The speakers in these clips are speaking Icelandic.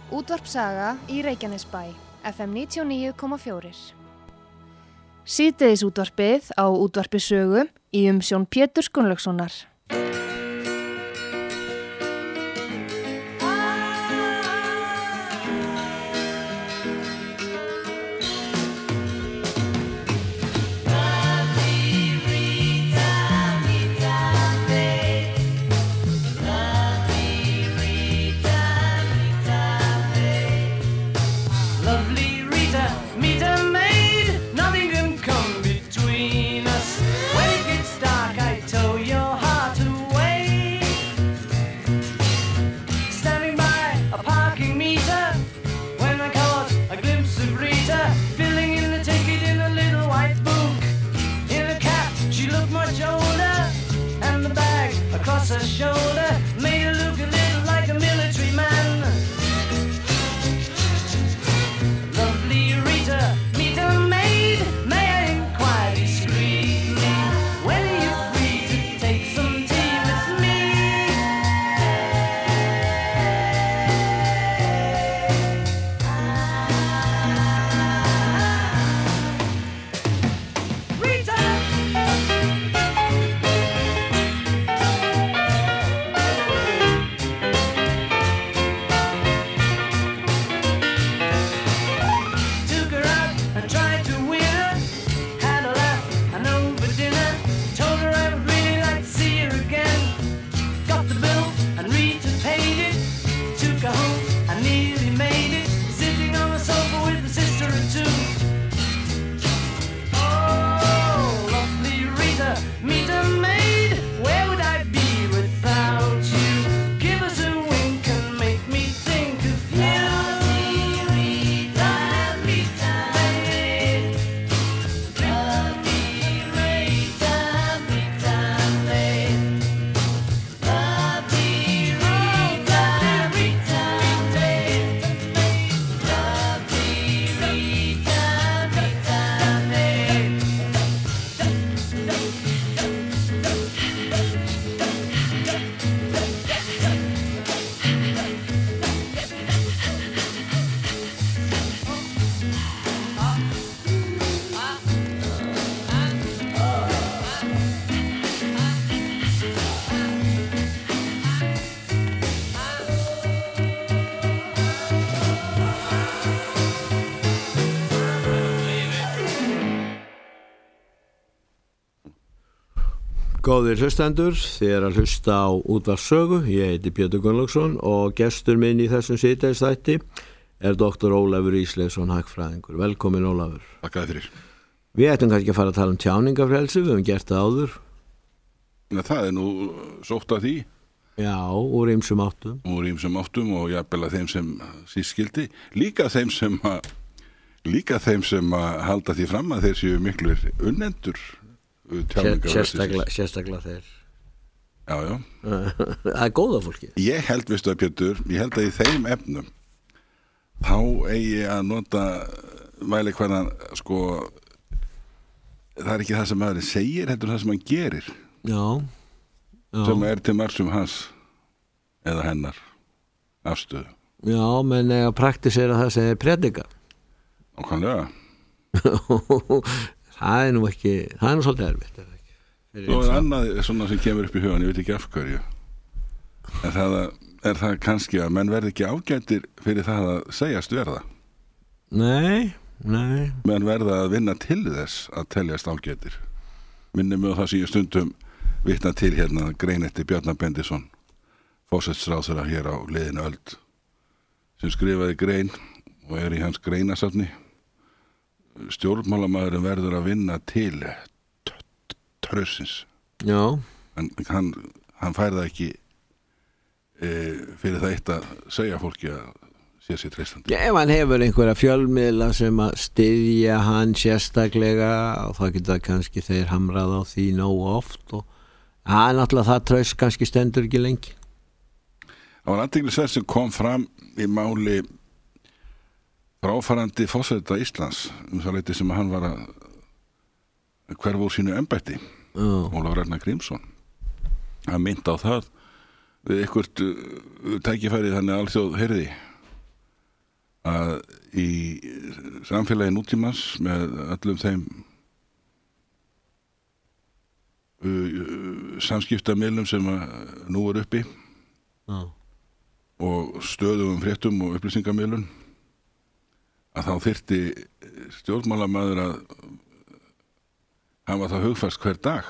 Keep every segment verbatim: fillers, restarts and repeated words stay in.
Útvarp Saga í Reykjanesbæ, F M níutíu og níu komma fjögur. Síðdegis útvarpið á Útvarpi Sögu í umsjón Péturs Gunnlaugssonar. Góðir hlustendur, þið er að hlusta á Útvarp Sögu. Ég heiti Pétur Gunnlaugsson og gestur minn í þessum síðdegisþætti er doktor Ólafur Ísleifsson, hagfræðingur. Velkomin Ólafur. Takk að þér. Við ættum kannski að fara að tala um tjáningafrelsi, við höfum gert það áður. Na, það er nú sótt að því. Já, úr ýmsum áttum. Úr ýmsum áttum og jafnvel að þeim sem sískildi. Líka þeim sem að, líka þeim sem að halda því fram að þeir séu miklir unnendur. Sérstaklega, sérstaklega þeir. Já, já. Það er góða fólki. Ég held, veistu að Pétur, ég held að í þeim efnum þá eigi að nota mæli hvernig, sko, það er ekki það sem maður segir, heldur það sem hann gerir. Já, já. Sem er til margsum hans eða hennar afstöðu. Já, menn eða praktisera það sem er predika. Nákvæmlega. Það er nú ekki, það er nú svolítið erfitt, er það ekki? Svo er annað svona sem kemur upp í hugan, ég veit ekki af hverju. En það er það kannski að menn verði ekki ágættir fyrir það að segjast verða. Nei, nei. Menn verða að vinna til þess að teljast ágættir. Minnir mig á það sem ég stundum vitna til hérna grein eftir Bjarnar Bendisson, forsætisráðherra hér á liðinu öld, sem skrifaði grein og er í hans greinasafni. Stjórnmálamaðurinn verður að vinna til trausins. Já. En hann, hann fær það ekki e, fyrir það eitt að segja fólki að sé sér treystandi. Já, ef hann hefur einhverja fjölmiðla sem að styðja hann sérstaklega og þá geta kannski þeir hamrað á því nógu oft og það er náttúrulega það traust kannski stendur ekki lengi. Það var athyglisvert sem kom fram í máli fráfarandi forseta Íslands um það leyti sem hann var að hverfa úr sínu embætti, oh. Ólafur Ragnar Grímsson. Hann myndi á það við eitthvert tækifæri þannig alþjóð heyrði að í samfélagi nútímans með öllum þeim uh, samskiptamiðlum sem nú er uppi Já. og stöðugum fréttum og upplýsingamiðlun að þá þyrfti stjórnmálamaður að hafa það hugfast hver dag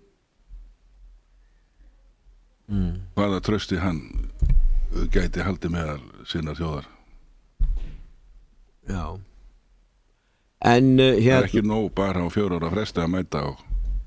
mm. hvaða trausti hann gæti haldið meðal sinna þjóðar. Já. En uh, það hér er ekki nóg bara á fjóra ára fresti að mæta og,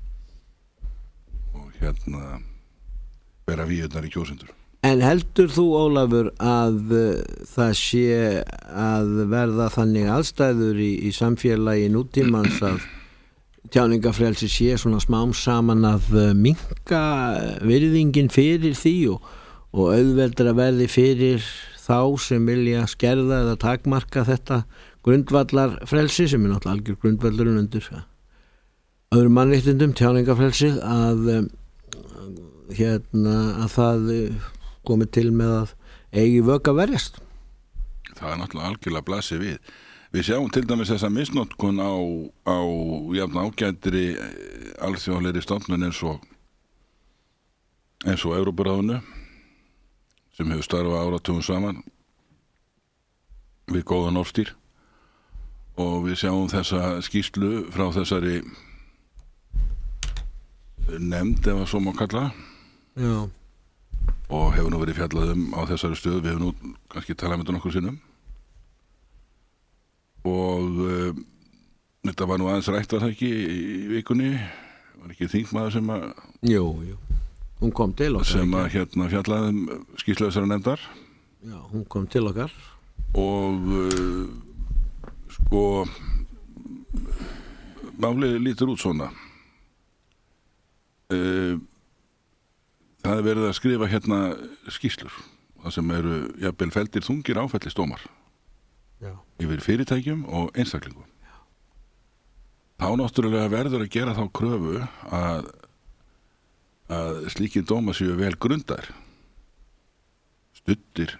og hérna bera víurnar í kjósendur. En heldur þú, Ólafur, að uh, það sé að verða þannig aðstæður í, í samfélagi nútímans að tjáningafrelsi sé svona smám saman að uh, minnka virðingin fyrir því og, og auðveldra verði fyrir þá sem vilja skerða eða takmarka þetta grundvallar frelsi sem er náttúrulega algjör grundvallurinn undir öðrum mannréttindum, tjáningafrelsi að um, hérna að það komi til með að eigi vök að verjast. Það er náttúrulega algjörlega blasið við. Við sjáum til dæmis þessa misnotkun á, á jafn ágætri alþjóðlegri stofnun eins og eins og Evrópuráðinu sem hefur starfað áratugum saman við góðan orðstýr og við sjáum þessa skýrslu frá þessari nefnd ef að svo má kalla Já. og hefur nú verið fjallað um á þessari stöðu, við hefur nú kannski talað með þetta nokkur sinnum og uh, þetta var nú aðeins rætt var það ekki í vikunni var ekki þingmaður sem að Jú, jú, hún kom til okkar sem að hérna fjallaði um skýrslu þessara nefndar Já, hún kom til okkar og uh, sko málið lítur út svona uh, það er verið að skrifa hérna skýrslur það sem eru jafnvel feldir þungir áfellisdómar Já. yfir fyrirtækjum og einstaklingum Já. Þá náttúrulega verður að gera þá kröfu að að slíkir dómar séu vel grundar studdir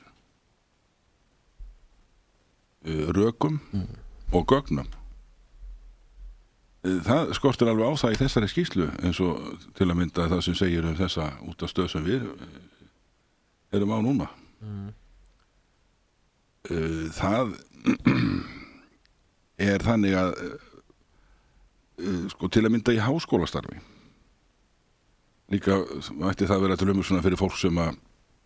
uh, rökum mm. og gögnum það skortir alveg á það í þessari skýrslu eins og til að mynda það sem segir um þessa út af stöð sem við erum á núna mm. það er þannig að sko til að mynda í háskólastarfi líka ætti það vera til umhugsunar fyrir fólk sem að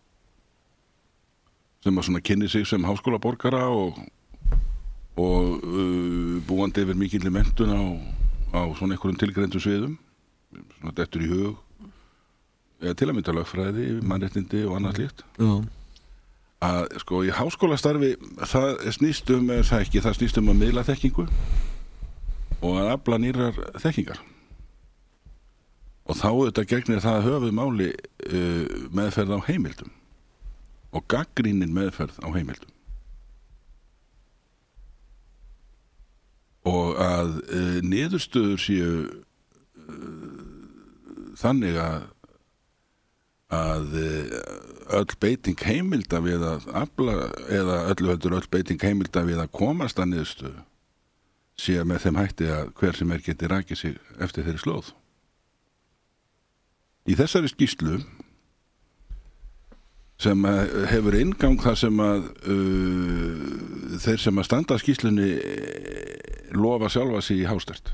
sem að svona kynni sig sem háskólaborgara og og uh, búandi yfir mikilli menntun á á svona einhverjum tilgreindum sviðum svona dettur í hug eða til að mynda lögfræði, mannréttindi og annað slíkt Já. Að sko í háskólastarfi það snýst um, það ekki, það snýst um að miðla þekkingu og að afla nýrar þekkingar og þá þetta gegnir það höfuð máli uh, meðferð á heimildum og gagnrýnin meðferð á heimildum og að uh, niðurstöður séu uh, þannig að að uh, öll beiting heimilda við að afla eða öllu heldur öll beiting heimilda við að komast að niðurstöðu sé með þeim hætti að hver sem er geti rakið sig eftir þeirri slóð. Í þessari skýrslu sem hefur inngang þar sem að uh, þeir sem að standa að skýrslunni lofa sjálfa sig í hástert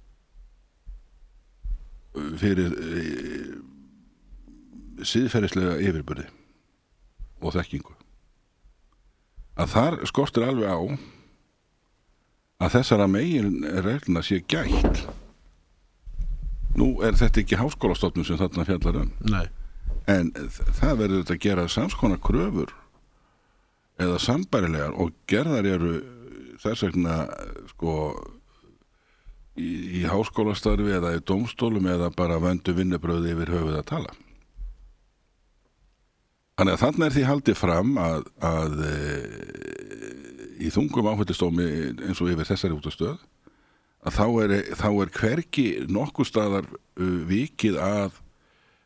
fyrir uh, siðferðislega yfirburði og þekkingu að þar skortir alveg á að þessara megin regluna sé gætt. Nú er þetta ekki háskólastofnun sem þarna fjallar um. Nei. En það verður þetta að gera sams konar kröfur eða sambærilegar og gerðar eru þess vegna sko í, í háskólastarfi eða í dómstólum eða bara vöndu vinnubröði yfir höfuð að tala. Þannig að þarna er því haldið fram að, að e, í þungum áfællistómi eins og yfir þessari út af stöð að þá er, þá er hvergi nokkur staðar uh, vikið að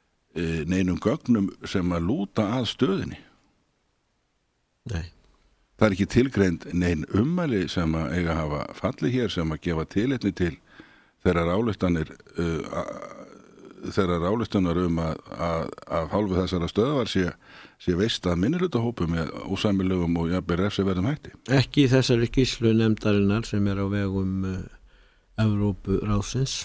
neinum gögnum sem að lúta að stöðinni. Nei. það er ekki tilgreind nein ummæli sem að eiga að hafa fallið hér sem að gefa tilefni til þeirra ályktanir uh, þeirra ályktanar um að, að, að hálfu þessara stöðvar sé, sé veist að minnihlutahópum með ósæmilegum og jafnvel refsiverðum hætti. Ekki í þessari skýrslu nefndarinnar sem er á vegum uh, Evrópuráðsins.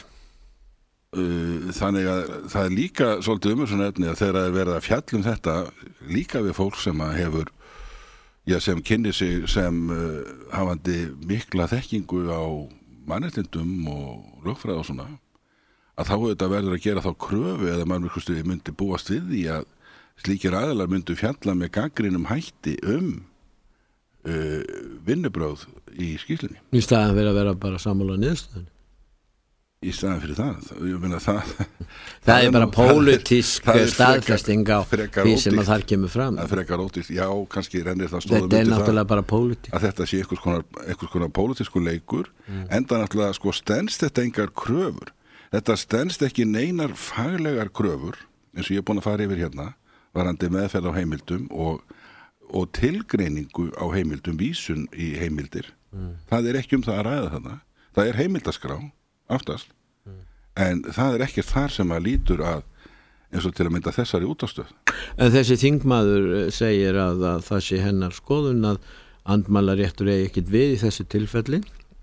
Uh, þannig að það er líka svolítið umhersun efni að þeirra er verið að fjalla um þetta líka við fólk sem að hefur já, sem kynni sig sem uh, hafandi mikla þekkingu á mannréttindum og lögfræði og svona að þá þetta verður að gera þá kröfu eða maður myndi búast við því að slíkir aðilar myndu fjalla með gagnrýnum hætti um uh, vinnubrögð í skýrslunni. Í staðan fyrir að vera bara sammála niðurstöðunni. Í staðan fyrir það, ég meina það það, það er bara pólitísk staðfesting á því sem að þar kemur fram. Það er frekar ódýrt, já, kannski rennir það stóðum þetta er náttúrulega bara pólitík að þetta sé einhvers konar, einhvers konar pólitísku leikur mm. enda náttúrulega sko stenst þetta engar kröfur, þetta stenst ekki neinar faglegar kröfur eins og ég er búin að fara yfir hérna varandi meðferð á heimildum og, og tilgreiningu á heimildum, vísun í heimildir mm. það er ekki um það að ræða þarna, það er heimildaskrá aftast, mm. en það er ekkert þar sem að lítur að eins og til að mynda þessari útastöð. En þessi þingmaður segir að, að það sé hennar skoðun að andmælaréttur eigi ekkert við í þessu tilfelli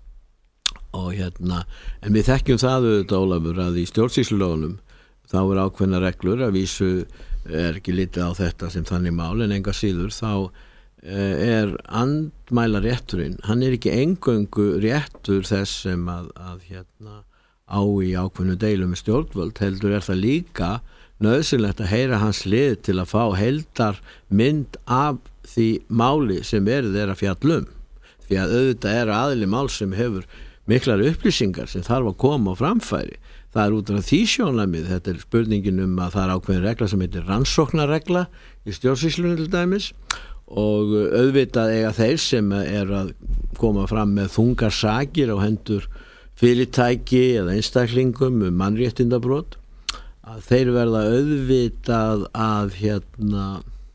og hérna, en við þekkjum það auðvitað Ólafur að í stjórnsýslulögunum þá er ákveðna reglur að vísu er ekki litið á þetta sem þannig mál en enga síður þá er andmælarétturinn, hann er ekki eingöngu réttur þess sem að, að hérna á í ákveðnu deilum með stjórnvöld, heldur er það líka nauðsynlegt að heyra hans lið til að fá heildar mynd af því máli sem er þeirra fjallum, því að auðvitað er aðili mál sem hefur miklar upplýsingar sem þarf að koma á framfæri. Það er út af því sjónarmið, þetta er spurningin um að það er ákveðin regla sem heitir rannsóknarregla í stjórnsýslunni til dæmis og auðvitað eiga þeir sem er að koma fram með þungar sakir á hendur fyrirtæki eða einstaklingum um mannréttindabrót að þeir verða auðvitað að hérna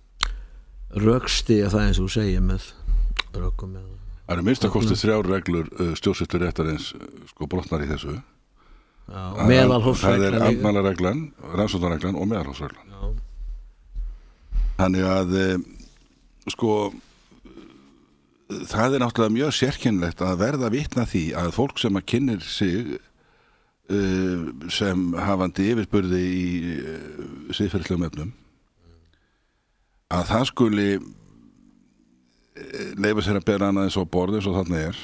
rökstyðja það eins og segja með rökum með Það eru minnst að kosti þrjár reglur stjórnsýslu réttarins sko brotnar í þessu. Já, meðalhófsreglan. Það er andmælareglan, rannsóknarreglan og meðalhófsreglan. Þannig að sko það er náttúrulega mjög sérkennilegt að verða vitna því að fólk sem að kynnir sig uh, sem hafandi yfirburði í uh, siðferðislegum efnum að það skuli leyfa sér að bera annað eins og borð eins og þarna er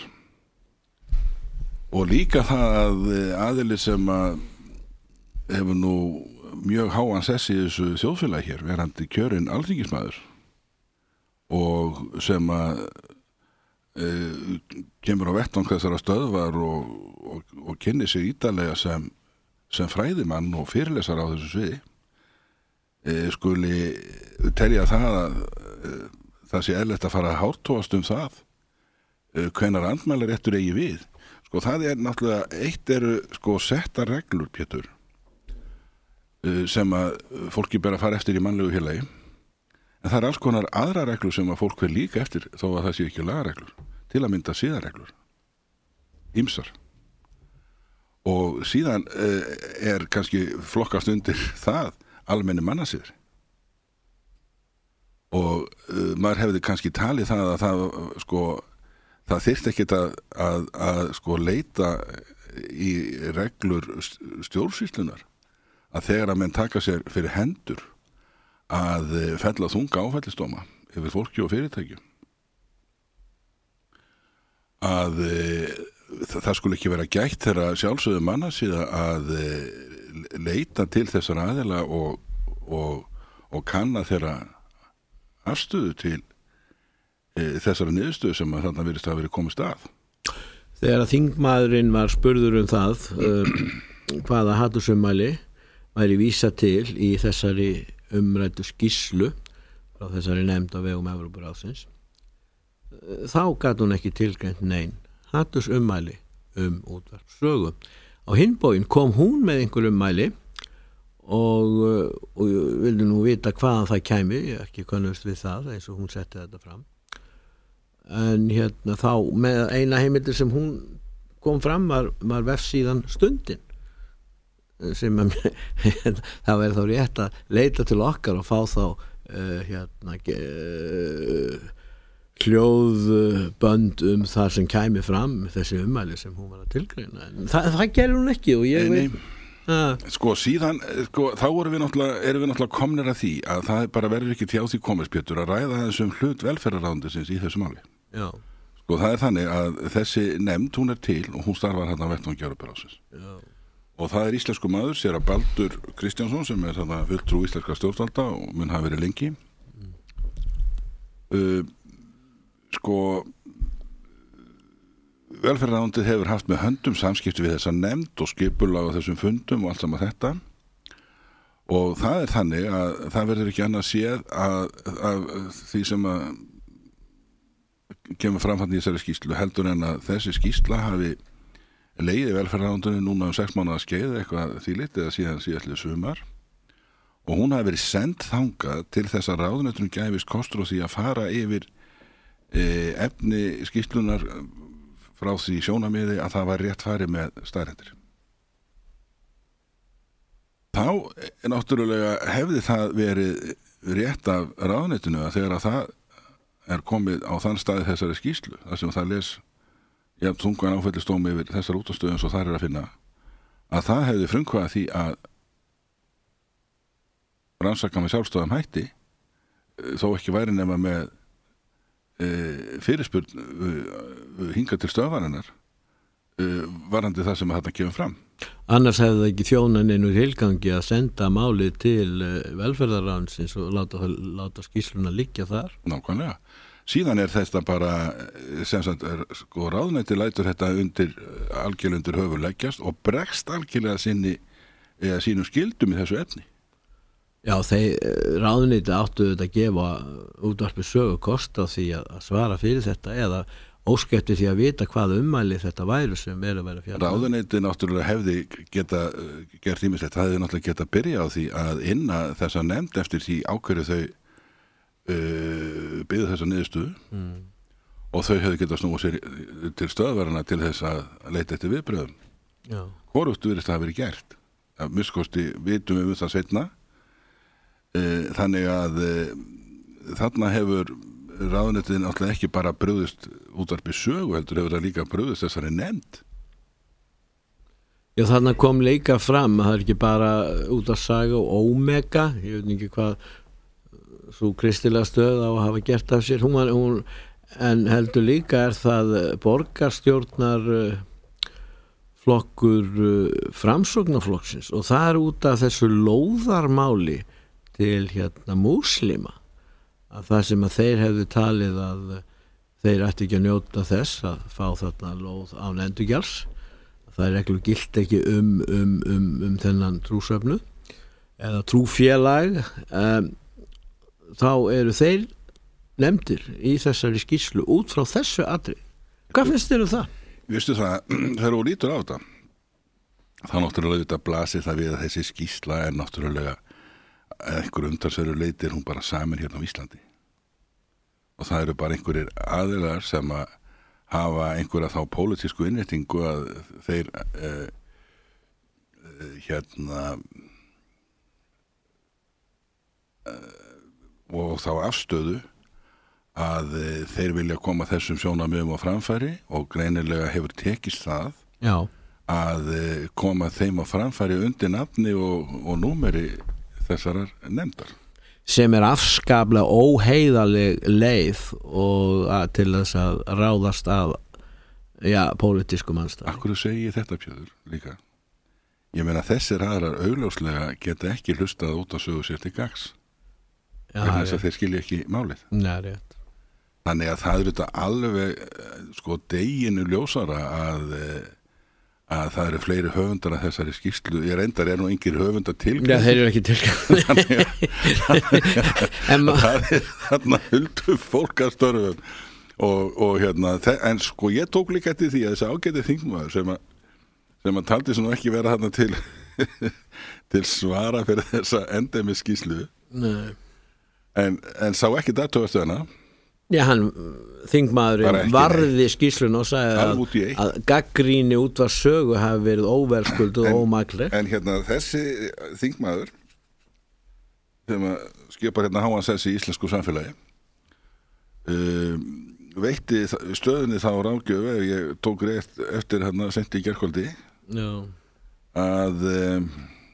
og líka það að aðili sem að hefur nú mjög háan sess í þessu þjóðfélagi hér verandi kjörinn alþingismaður og sem að e, kemur á vettvang þessara stöðvar og, og, og kynni sig ítarlega sem, sem fræðimann og fyrirlesar á þessu sviði e, skuli telja það að e, það sé eðlilegt að fara að hártóast um það e, hvenær andmælaréttur eigi við. Sko það er náttúrulega eitt eru sko setta reglur, Pétur, e, sem að fólki ber að fara eftir í mannlegu félagi. En það er alls konar aðra reglur sem að fólk verð líka eftir þó að það sé ekki lagareglur, til að mynda siðareglur, ýmsar. Og síðan eh, er kannski flokkast undir það almenni mannasiðir. Og eh, maður hefði kannski talið það að það, sko, það þyrfti ekkert að, að, að sko, leita í reglur stjórnsýslunar að þegar að menn taka sér fyrir hendur að fella þunga áfællistóma yfir fólki og fyrirtækjum að það skulle ekki vera gætt þeirra sjálfsögðu manna síðan að leita til þessar aðila og, og, og kanna þeirra afstöðu til e, þessara niðurstöðu sem að þarna virðist að verið komist að. Þegar að þingmaðurinn var spurður um það um, hvaða hatursummæli væri vísa til í þessari umræddu skýrslu frá þessari nefnd á vegum Evrópuráðsins þá gat hún ekki tilgreint nein hatursummæli um útvarpssögu. Á hinn bóginn kom hún með einhver ummæli og, og vildi nú vita hvaðan það kæmi, ég ekki kannast við það eins og hún setti þetta fram en hérna þá með eina heimildir sem hún kom fram var, var vefsíðan Stundin sem að það verður þá rétt að leita til okkar og fá þá uh, hérna uh, hljóðbönd um það sem kæmi fram þessi ummæli sem hún var að tilgreina en það, það gerir hún ekki og ég nei, veit nei. Ah. Sko síðan, sko, þá erum við náttúrulega, erum við náttúrulega komnir að því að það bara verður ekki tjá því komist Pétur að ræða þessum hlut velferðarráðuneytisins í þessu máli. Já. Sko það er þannig að þessi nefnd hún er til og hún starfar hérna á vettvangi Evrópuráðsins. Já. Og það er íslensku maður, séra Baldur Kristjánsson sem er þarna fulltrú íslenska stjórnvalda og mun hafa verið lengi. Mm. Uh, sko velferðarráðuneytið hefur haft með höndum samskipti við þessa nefnd og skipulag á þessum fundum og allt saman þetta og það er þannig að það verður ekki annað séð að, að því sem að kemur fram hann í þessari skýrslu heldur en að þessi skýrsla hafi legið velferðarráðuneytinu núna um sex mánaða skeið eitthvað þvílíkt eða síðan síðastliðið sumar og hún hafi verið send þangað til þess að ráðuneytinu gæfist kostur á því að fara yfir e, efni skýrslunar frá því sjónamiði að það var rétt farið með staðreyndir. Þá náttúrulega hefði það verið rétt af ráðuneytinu að þegar að það er komið á þann staði þessari skýrslu, þar sem það les jafn þungan áfellisdómi yfir þessar útastöðum svo þar er að finna, að það hefði frumkvæða því að rannsaka með sjálfstöðum hætti, þó ekki væri nema með E, fyrirspurn e, hinga til stöðvarinnar e, varandi það sem að þetta kemur fram. Annars hefði það ekki þjónan einu tilgangi að senda málið til e, velferðarráðuneysins og láta, láta skýrsluna liggja þar. Nákvæmlega. Síðan er þetta bara sem sagt er, sko, ráðuneyti lætur þetta undir algjörlega undir höfuð leggjast og bregst algjörlega sinni eða sínum skildum í þessu efni. Já, þeir ráðuneyti áttu þetta að gefa útvarpi sögu kost á því að svara fyrir þetta eða óskefti því að vita hvað ummæli þetta væru sem verið að vera fjallað. Ráðuneyti náttúrulega hefði geta gert ímislegt, það hefði náttúrulega geta byrjað á því að inna þessa nefnd eftir því ákveðu þau uh, byggðu þessa niðurstöðu mm. og þau hefði geta snúið sér til stöðvarana til þess að leita eftir viðbröðum. Já. Hvorugt virðist það hafi verið gert. Að miskosti vitum við um það seinna. Þannig að þarna hefur ráðuneytið náttúrulega ekki bara brugðist útvarpi sögu heldur hefur það líka brugðist þessari nefnd. Já, þarna kom líka fram að það er ekki bara útvarpssaga og Omega, ég veit ekki hvað svo kristilega stöð á að hafa gert af sér, hún var, hún, en heldur líka er það borgarstjórnar flokkur framsóknarflokksins og það er út af þessu lóðarmáli til hérna múslima að það sem að þeir hefðu talið að þeir ætti ekki að njóta þess að fá þarna lóð án endurgjalds það er reglu gilt ekki um, um, um, um þennan trúsöfnu eða trúfélag um, þá eru þeir nefndir í þessari skýrslu út frá þessu atri. Hvað finnst þér um það? Vistu það, þegar þú lítur á þetta þá náttúrulega þetta blasir það við að þessi skýrsla er náttúrulega einhver umtalsverður leitir hún bara samin hérna á Íslandi og það eru bara einhverjir aðilar sem að hafa einhverja þá pólitísku innréttingu að þeir eh, hérna eh, og þá afstöðu að eh, þeir vilja koma þessum sjónarmiðum á framfæri og greinilega hefur tekist það Já. að eh, koma þeim á framfæri undir nafni og, og númeri þessarar nefndar. Sem er afskaplega óheiðaleg leið og að, til þess að ráðast af já, pólitískum anstæðum. Akkur segi ég þetta Pétur líka. Ég meina þessir aðrar augljóslega geta ekki hlustað út á sögu sér til gags. Vegna þess að þeir skilja ekki málið. Nei, rétt. Þannig að það er þetta alveg sko deginu ljósara að að það eru fleiri höfundar að þessari skýrslu ég reyndar er nú yngir höfundar til Já, þeir eru ekki til þannig að það er þarna huldu fólk að störfum og, og hérna en sko ég tók líka eftir því að þessi ágæti þingmaður sem að sem að taldi svona ekki vera þarna til til svara fyrir þessa endemi skýrslu Nei. en, en sá ekki dagstöðuna Já, hann, þingmaðurinn varði skýrsluna og sagði að, að gagnrýni útvarpssögu hafi verið óverðskulduð og ómakleg. En hérna þessi þingmaður sem að skipar hérna háan sessi í íslensku samfélagi um, veitti stöðunni þá ráðgjöf ef ég tók rétt eftir hérna sent í gærkvöldi að um,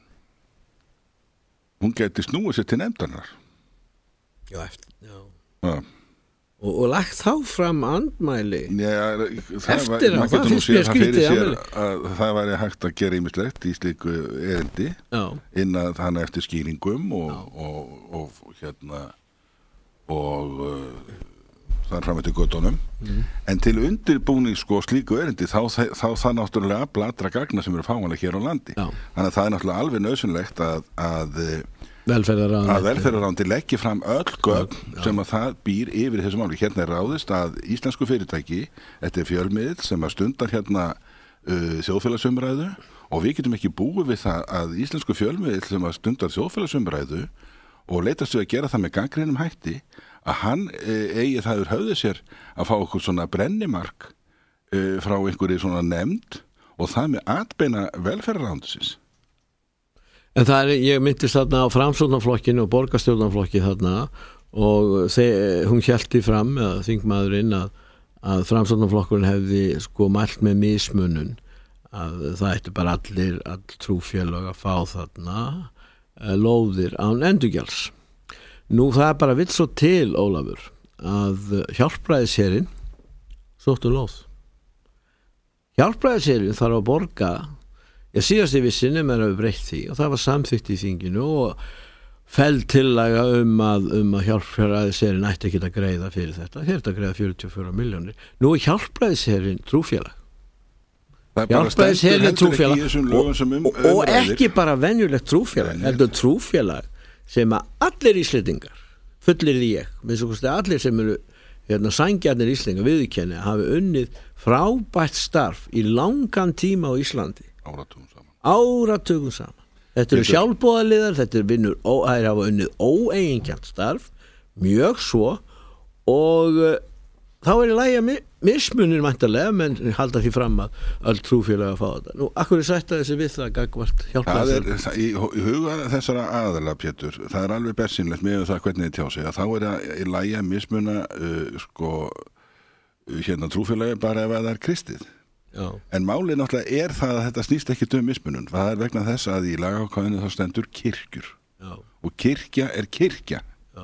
hún gæti snúið sér til nefndarinnar. Já, eftir, já. Já. Og, og lagt þá fram andmæli Já, eftir var, að það finnst mér skrítið að, að það væri hægt að gera ýmislegt í slíku erindi innan þannig eftir skýringum og, og, og, og hérna og uh, þar fram eftir göttunum mm. en til undirbúning sko slíku erindi þá, þá, þá það náttúrulega blatra gagna sem eru fáanlega hér á landi Já. Þannig að það er náttúrulega alveg nauðsynlegt að, að að velferðarráðuneyti leggi fram öll gögn sem að það býr yfir þessu máli. Hérna er ráðist að íslensku fyrirtæki, þetta er fjölmiðill sem að stundar hérna uh, þjóðfélagsumræðu og við getum ekki búið við það að íslensku fjölmiðill sem að stundar þjóðfélagsumræðu og leitast við að gera það með gagnrýnum hætti að hann uh, eigi það úr höfði sér að fá okkur svona brennimark uh, frá einhverju svona nefnd og það með atbeina velferðarráðuneytisins. En það er, ég myndist þarna á Framsóknarflokkinu og borgarstjórnarflokki þarna og þeir, hún hélti fram að þingmaðurinn að, að Framsóknarflokkurinn hefði sko mælt með mismunun að það ætti bara allir, all trúfélög að fá þarna lóðir án endurgjalds. Nú það er bara vill svo til, Ólafur, að Hjálpræðisherinn sóttu lóð. Hjálpræðisherinn þarf að borga Ég síðast í vissinni með að við breytt því og það var samþykkt í þinginu og feld tillaga um að, um að Hjálpræðisherinn ætti ekki að greiða fyrir þetta. Þeir ætti að greiða fjörutíu og fjórar milljónir. Nú er Hjálpræðisherinn trúfélag. Hjálpræðisherinn trúfélag og, og, og ekki bara venjulegt trúfélag. Þetta er trúfélag sem að allir Íslendingar, fullir því ég, með svo kosti allir sem eru hérna, sængjarnir Íslendingar viðurkenni hafi unnið frábært starf í langan tíma á Íslandi. Áratugum saman. Áratugum saman. Þetta eru sjálfboðaliðar, þetta er vinnur, það er hafa unnið óeiginkjarnt starf, mjög svo og uh, þá er í lagi að mismunir mæntalega, menn halda því fram að öll trúfélag að fá þetta. Nú, akkur er sætta þessi við það gagvart hjálpað það? Í, í huga þessara aðala, Pétur, það er alveg bersýnlegt með það hvernig þið tjá sig, að þá er það í lagi að mismuna uh, sko, hérna trúfélagi bara ef það er kristið. Já. En málið náttúrulega er það að þetta snýst ekki um mismunun, það er vegna þess að í lagaákvæðinu þá stendur kirkjur Já. Og kirkja er kirkja Já.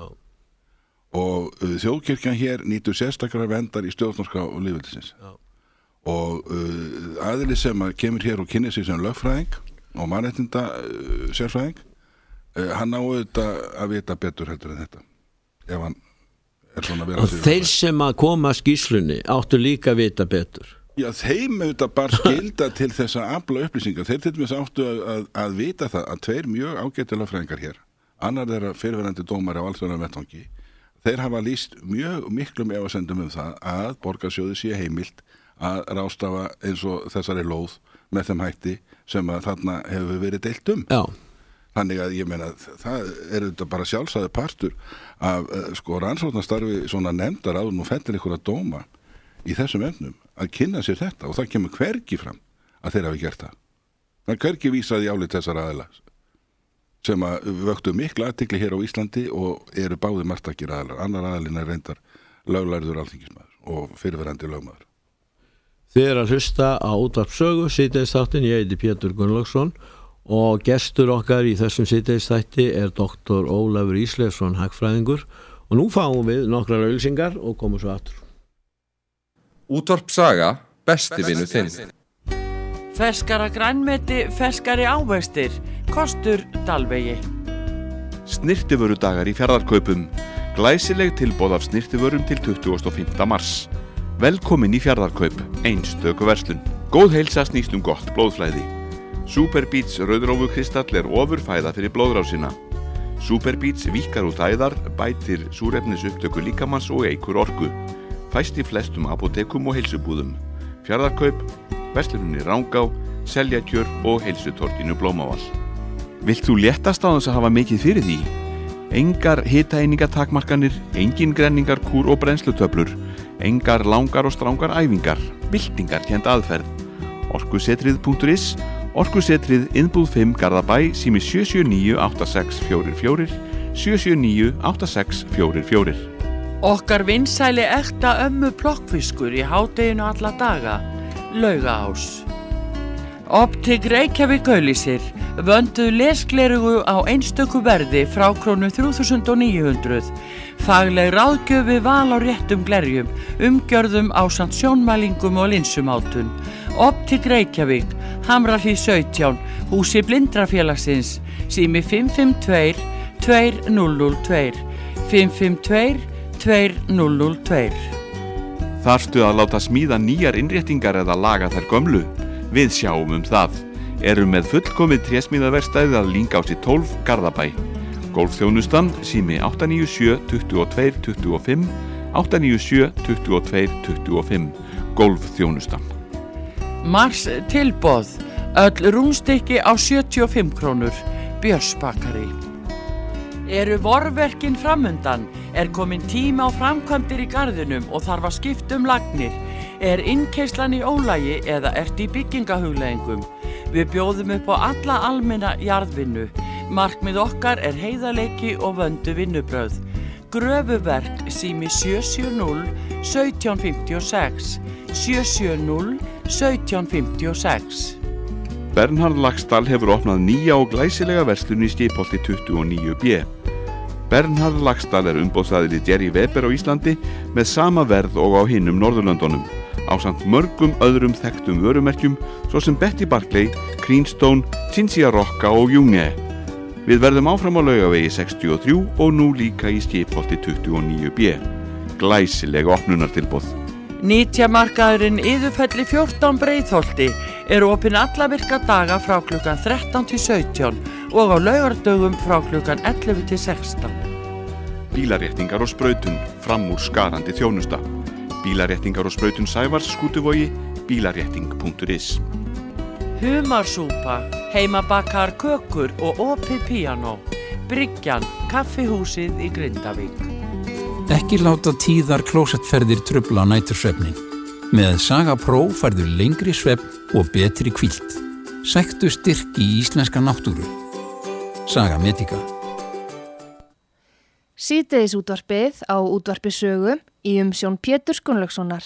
Og uh, þjóðkirkjan hér nýtur sérstakrar verndar í stjórnarskrá og lýðveldisins og uh, aðili sem að kemur hér og kynni sig sem lögfræðing og mannréttinda uh, sérfræðing uh, hann á auðvitað að vita betur heldur en þetta ef hann er svona að vera og þeir sem að koma að skýrslunni áttu líka að vita betur. Já, þeim auðvitað bara skilda til þess að afla upplýsingar. Þeir til dæmis áttu að, að, að vita það að tveir mjög ágætilega fræðingar hér, annar þeirra fyrirverandi dómari á alþjóðlegum vettvangi, þeir hafa lýst mjög miklum efasemdum um það að borgarsjóði sé heimilt að ráðstafa eins og þessari lóð með þeim hætti sem að þarna hefur verið deilt um. Já. Þannig að ég meina það er auðvitað bara sjálfsagður partur af sko rannsóknarstarfi svona nefndar áður nú fellir ykkur að dóma í þessum efnum að kynna sér þetta og það kemur hvergi fram að þeir hafi gert það. Það er hvergi vísað í álit þessar aðila sem að vöktu mikla athygli hér á Íslandi og eru báði margtakir aðilar. Annar aðilinn er reyndar löglærður alþingismaður og fyrirverandi lögmaður. Þið er að hlusta á útvarpssögu síðdegisþáttin, ég heiti Pétur Gunnlaugsson og gestur okkar í þessum síðdegisþætti er doktor Ólafur Ísleifsson hagfræðingur og nú fáum við nokkrar auglýsingar og komum svo aftur. Útvarp Saga, besti vinnu þinn. Ferskara grænmeti, ferskari ávextir, kostur Dalvegi. Snirtivörudagar í Fjarðarkaupum. Glæsileg tilboð af snirtivörum til tuttugasta og fimmta mars. Velkomin í Fjarðarkaup, einstöku verslun. Góð heilsa snýst um gott blóðflæði. Superbeats rauðrófukristall er ofurfæða fyrir blóðrásina. Superbeats víkkar út æðar, bætir súrefnisupptöku líkamans og eykur orku. Fæst í flestum apótekum og heilsubúðum. Fjarðarkaup, versluninni Rangá, Seljakjör og heilsutorkinu Blómavall. Vilt þú léttast á þess að hafa mikið fyrir því? Engar hitaeiningatakmarkanir, engin grenningar, kúr og brennslutöflur, engar langar og strángar æfingar, byltingar kend aðferð. Orkusetrið punktur is, Orkusetrið innbúð fimm Garðabæ, sími sjö sjö níu átta sex fjögur fjögur, sjö sjö níu átta sex fjögur fjögur. Okkar vinsæli ekta ömmu plokkfiskur í hádeginu alla daga, Laugaás. Optik Reykjavík auglýsir, vönduð lesglerugu á einstöku verði frá krónu þrjú þúsund níu hundruð. Fagleg ráðgjöf við val á réttum glerjum, umgjörðum ásamt sjónmælingum og linsumátun. Optik Reykjavík, Hamrahlíð sautján, húsi Blindrafélagsins, sími fimm fimm tvö tvö núll núll tvö, fimm fimm tvö tvö núll núll tvö. Þarftu að láta smíða nýjar innréttingar eða laga þær gömlu? Við sjáum um það. Erum með fullkomið trésmíðaverkstæði að Lyngási tólf Garðabæ. Golfþjónustan, sími átta níu sjö tuttugu og tvö tuttugu og fimm, átta níu sjö tuttugu og tvö tuttugu og fimm. Golfþjónustan. Mars tilboð, öll rúnstykki á sjötíu og fimm krónur, Björns bakari. Eru vorverkin framundan, er komin tíma á framkvæmdir í garðinum og þarf að skipta um lagnir. Er innkeislan í ólagi eða ert í byggingahugleiðingum? Við bjóðum upp á alla almenna jarðvinnu. Markmið okkar er heiðarleiki og vöndu vinnubrögð. Gröfuverk, sími sjö sjö núll sautján fimmtíu og sex, sjö sjö núll sautján fimmtíu og sex. Bernhard Laxdal hefur opnað nýja og glæsilega verslun í Skipholti tuttugu og níu B. Bernhard Laxdal er umboðsaðili Jerry Weber á Íslandi með sama verð og á hinum Norðurlöndunum, ásamt mörgum öðrum þekktum vörumerkjum svo sem Betty Barclay, Greenstone, Cinzia Rocca og Junge. Við verðum áfram á Laugavegi sextíu og þrjú og nú líka í Skipholti tuttugu og níu B. Glæsilega opnunartilboð. Nytjamarkaðurinn Iðufelli fjórtán Breiðholti er opinn alla virka daga frá klukkan þrettán til sautján og á laugardögum frá klukkan ellefu til sextán. Bílaréttingar og sprautun, fram úr skarandi þjónusta. Bílaréttingar og sprautun Sævars Skútuvogi, bílarétting punktur is. Humarsúpa, heimabakar kökur og opið píanó. Bryggjan, kaffihúsið í Grindavík. Ekki láta tíðar klósettferðir trufla nætursvefnin. Með Saga Pro færðu lengri svefn og betri hvíld. Sæktu styrk í íslenska náttúru. Saga Medica. Síðdegis útvarpið á útvarpi sögu í umsjón Péturs Gunnlaugssonar.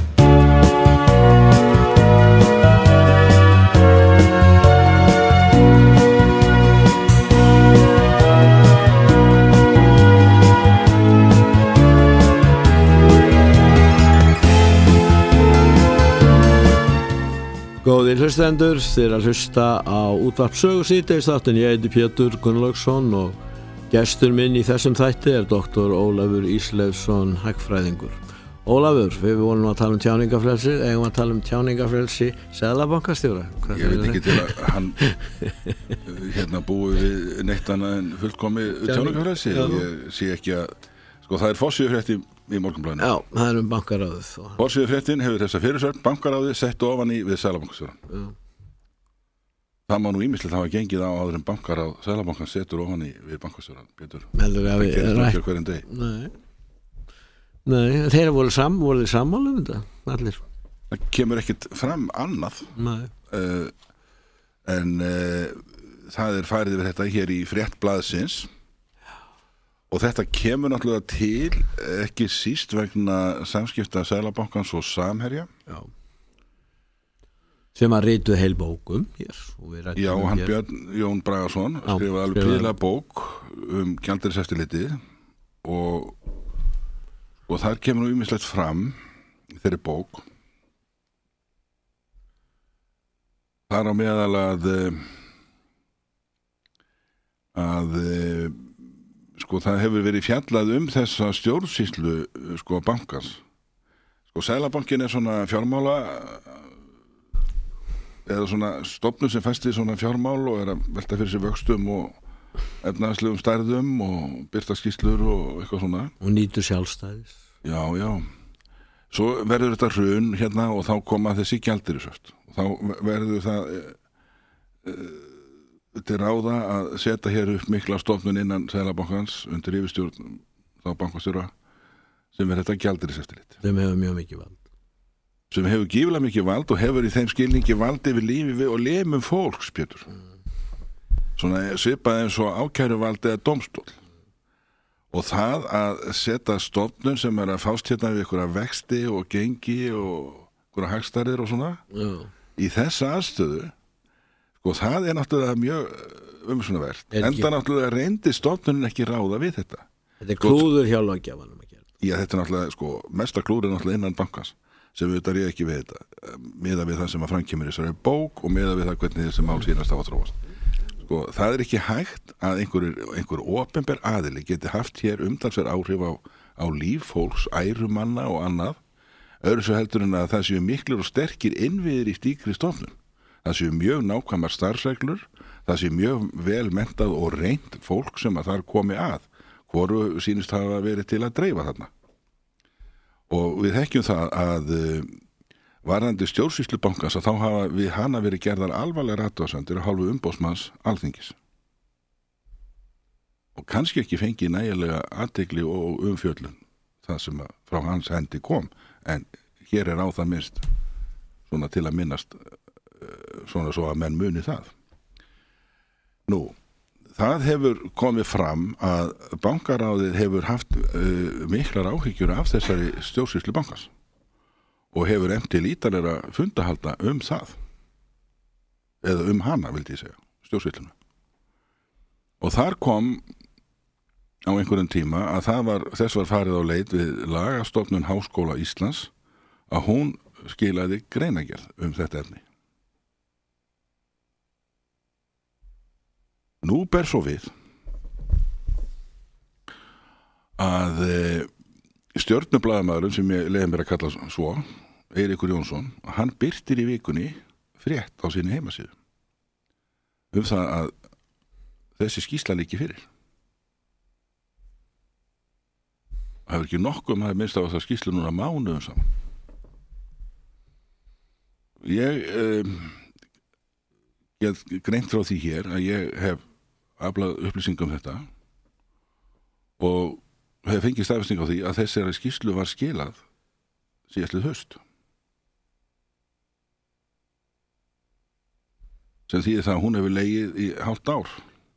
Góðir hlustendur, þið að hlusta á útvarp sögu síðdegis þáttin. Ég heiti Pétur Gunnlaugsson og gestur minn í þessum þætti er doktor Ólafur Ísleifsson, hagfræðingur. Ólafur, við volum að tala um tjáningafrelsi, eigum að tala um tjáningafrelsi seðlabankastjóra. Ég veit ekki til að hann hérna búi við neitt annað en fullkomi tjáningafrelsi. Ég sé ekki að, sko það er forsíðufrétt í í Morgunblaðinu. Já, það er um bankaráðið. Forsíðufréttin hefur þessa fyrirsögn, bankaráðið sett ofan í við seðlabankastjórann. Það má nú ýmislegt hafa gengið á áður en bankaráð seðlabankan setur ofan í við bankastjórann, Pétur. Heldur að við Það gerist hverjum degi. Nei, Nei þeir voru sam, voru sammála um þetta, allir. Það kemur ekkit fram annað. Nei. Uh, en uh, það er farið yfir þetta hér í frétt blaðsins. Og þetta kemur náttúrulega til ekki síst vegna samskipta Seðlabankans og Samherja. Já. Sem að rituð heil bókum hér. Já, hann hér. Björn Jón Bragason Já, skrifaði alveg prýðilega bók um gjaldeyriseftirlitið og, og þar kemur nú ýmislegt fram í þeirri bók. Þar á meðal að að sko það hefur verið fjallað um þessa stjórnsýslu sko bankans. Sko Seðlabankin er svona fjármála eða svona stofnun sem fæst í svona fjármál og er að velta fyrir sig vöxtum og efnahagslegum stærðum og birta skýrslur og eitthvað svona. Og nýtur sjálfstæðis. Já, já. Svo verður þetta hrun hérna og þá koma þessi gjaldeyrisöft. Og þá verður það e, e, til ráða að setja hér upp mikla stofnun innan Seðlabankans undir yfirstjórn þá bankastjóra sem er þetta gjaldeyriseftirlit. Sem hefur mjög mikið vald. Sem hefur gífulega mikið vald og hefur í þeim skilningi vald yfir lífi við og lemum fólks, Pétur. Mm. Svona svipað eins og ákæruvald eða dómstól. Og það að setja stofnun sem er að fást hérna við einhverja vexti og gengi og einhverja hagstærðir og svona Já. Í þessa aðstöðu sko það er náttúrulega mjög umsvunavert. Enda náttúrulega reyndi stofnunin ekki ráða við þetta. Þetta er klúður hjá löggjafanum að gera. Já, þetta er náttúrulega, sko, mesta klúður er náttúrulega innan bankans sem við auðvitað reyði ekki við þetta miða við það sem að framkemur í þessari bók og miða við það hvernig þessi mál sínast á að þróast. Sko, það er ekki hægt að einhver, einhver opinber aðili geti haft hér umtalsverð áhrif á, á líf fólks, ærumanna og annað öðru svo heldur en að það séu miklir og sterkir innviðir í slíkri stofnun. Það séu mjög nákvæmar starfsreglur, það séu mjög vel mentað og reynt fólk sem að þar komi að, hvoru sýnist hafa verið til að dreifa þarna. Og við þekkjum það að varðandi stjórnsýslu bankans að þá hafa við hana verið gerðar alvarlegar athugasemdir af hálfu umboðsmanns Alþingis. Og kannski ekki fengið nægilega athygli og umfjöllun það sem frá hans hendi kom, en hér er á það minnst svona til að minnast svona svo að menn muni það. Nú, það hefur komið fram að bankaráðið hefur haft uh, miklar áhyggjur af þessari stjórnsýslu bankans og hefur efnt til ítarlegra fundahalda um það eða um hana, vildi ég segja, stjórnsýsluna. Og þar kom á einhverjum tíma að það var, þess var farið á leit við Lagastofnun Háskóla Íslands að hún skilaði greinargerð um þetta efni. Nú ber svo við að stjörnublaðamaðurinn sem ég leiði mér að kalla svo, Eiríkur Jónsson, hann birtir í vikunni frétt á sinni heimasíðu um það að þessi skýrsla liggi fyrir. Það hefur ekki nokkuð um að minnst á þessa skýrslu núna mánuðum saman. Ég um, get greint frá því hér að ég hef aflað upplýsingum um þetta og hef fengið staðfesting á því að þessari skýrslu var skilað síðastlið haust. Sem þýðir það að hún hefur legið í hálft ár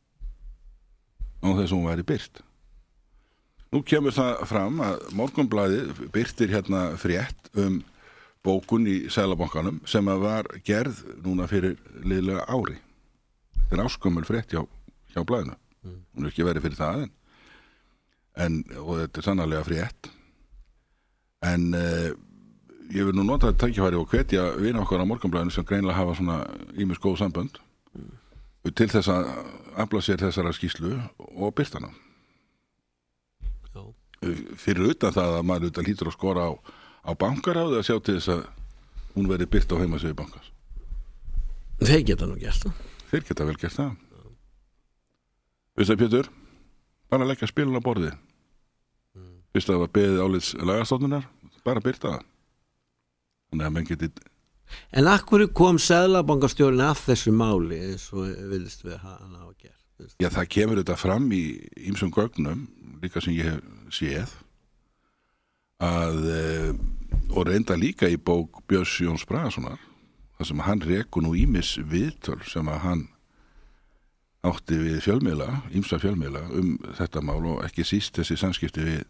á þess að hún væri birt. Nú kemur það fram að Morgunblaðið birtir hérna frétt um bókun í Seðlabankanum sem að var gerð núna fyrir liðlega ári. Þetta er áskömmul frétt hjá, hjá blaðinu. Mm. Hún er ekki verið fyrir það en, en og þetta er sannarlega frétt. En eh, ég vil nú nota þetta tækifæri og hvetja vina okkar á Morgunblaðinu sem greinilega hafa svona ýmis góð sambönd mm. til þess að afla sér þessara skýrslu og birta hana. Já. Fyrir utan það að maður utan hlýtur að skora á á bankaráði að sjá til þess að hún verið byrt á heimasíðu bankans. Þeir geta nú gert það. Þeir geta vel gert það. Veistu það, Pétur? Bara leggja spilun á borðið. Mm. Fyrst að það var beðið álits lagastofnunar, bara byrta það. Þannig að menn geti... En akkur kom Seðlabankastjórinn af þessu máli eins og viðst við hann á að gera? Já, það kemur þetta fram í ýmsum gögnum, líka sem ég hef séð, að, og reynda líka í bók Björns Jóns Bragasonar þar sem hann rekur nú ýmis viðtöl sem að hann átti við fjölmiðla, ýmsa fjölmiðla um þetta mál og ekki síst þessi samskipti við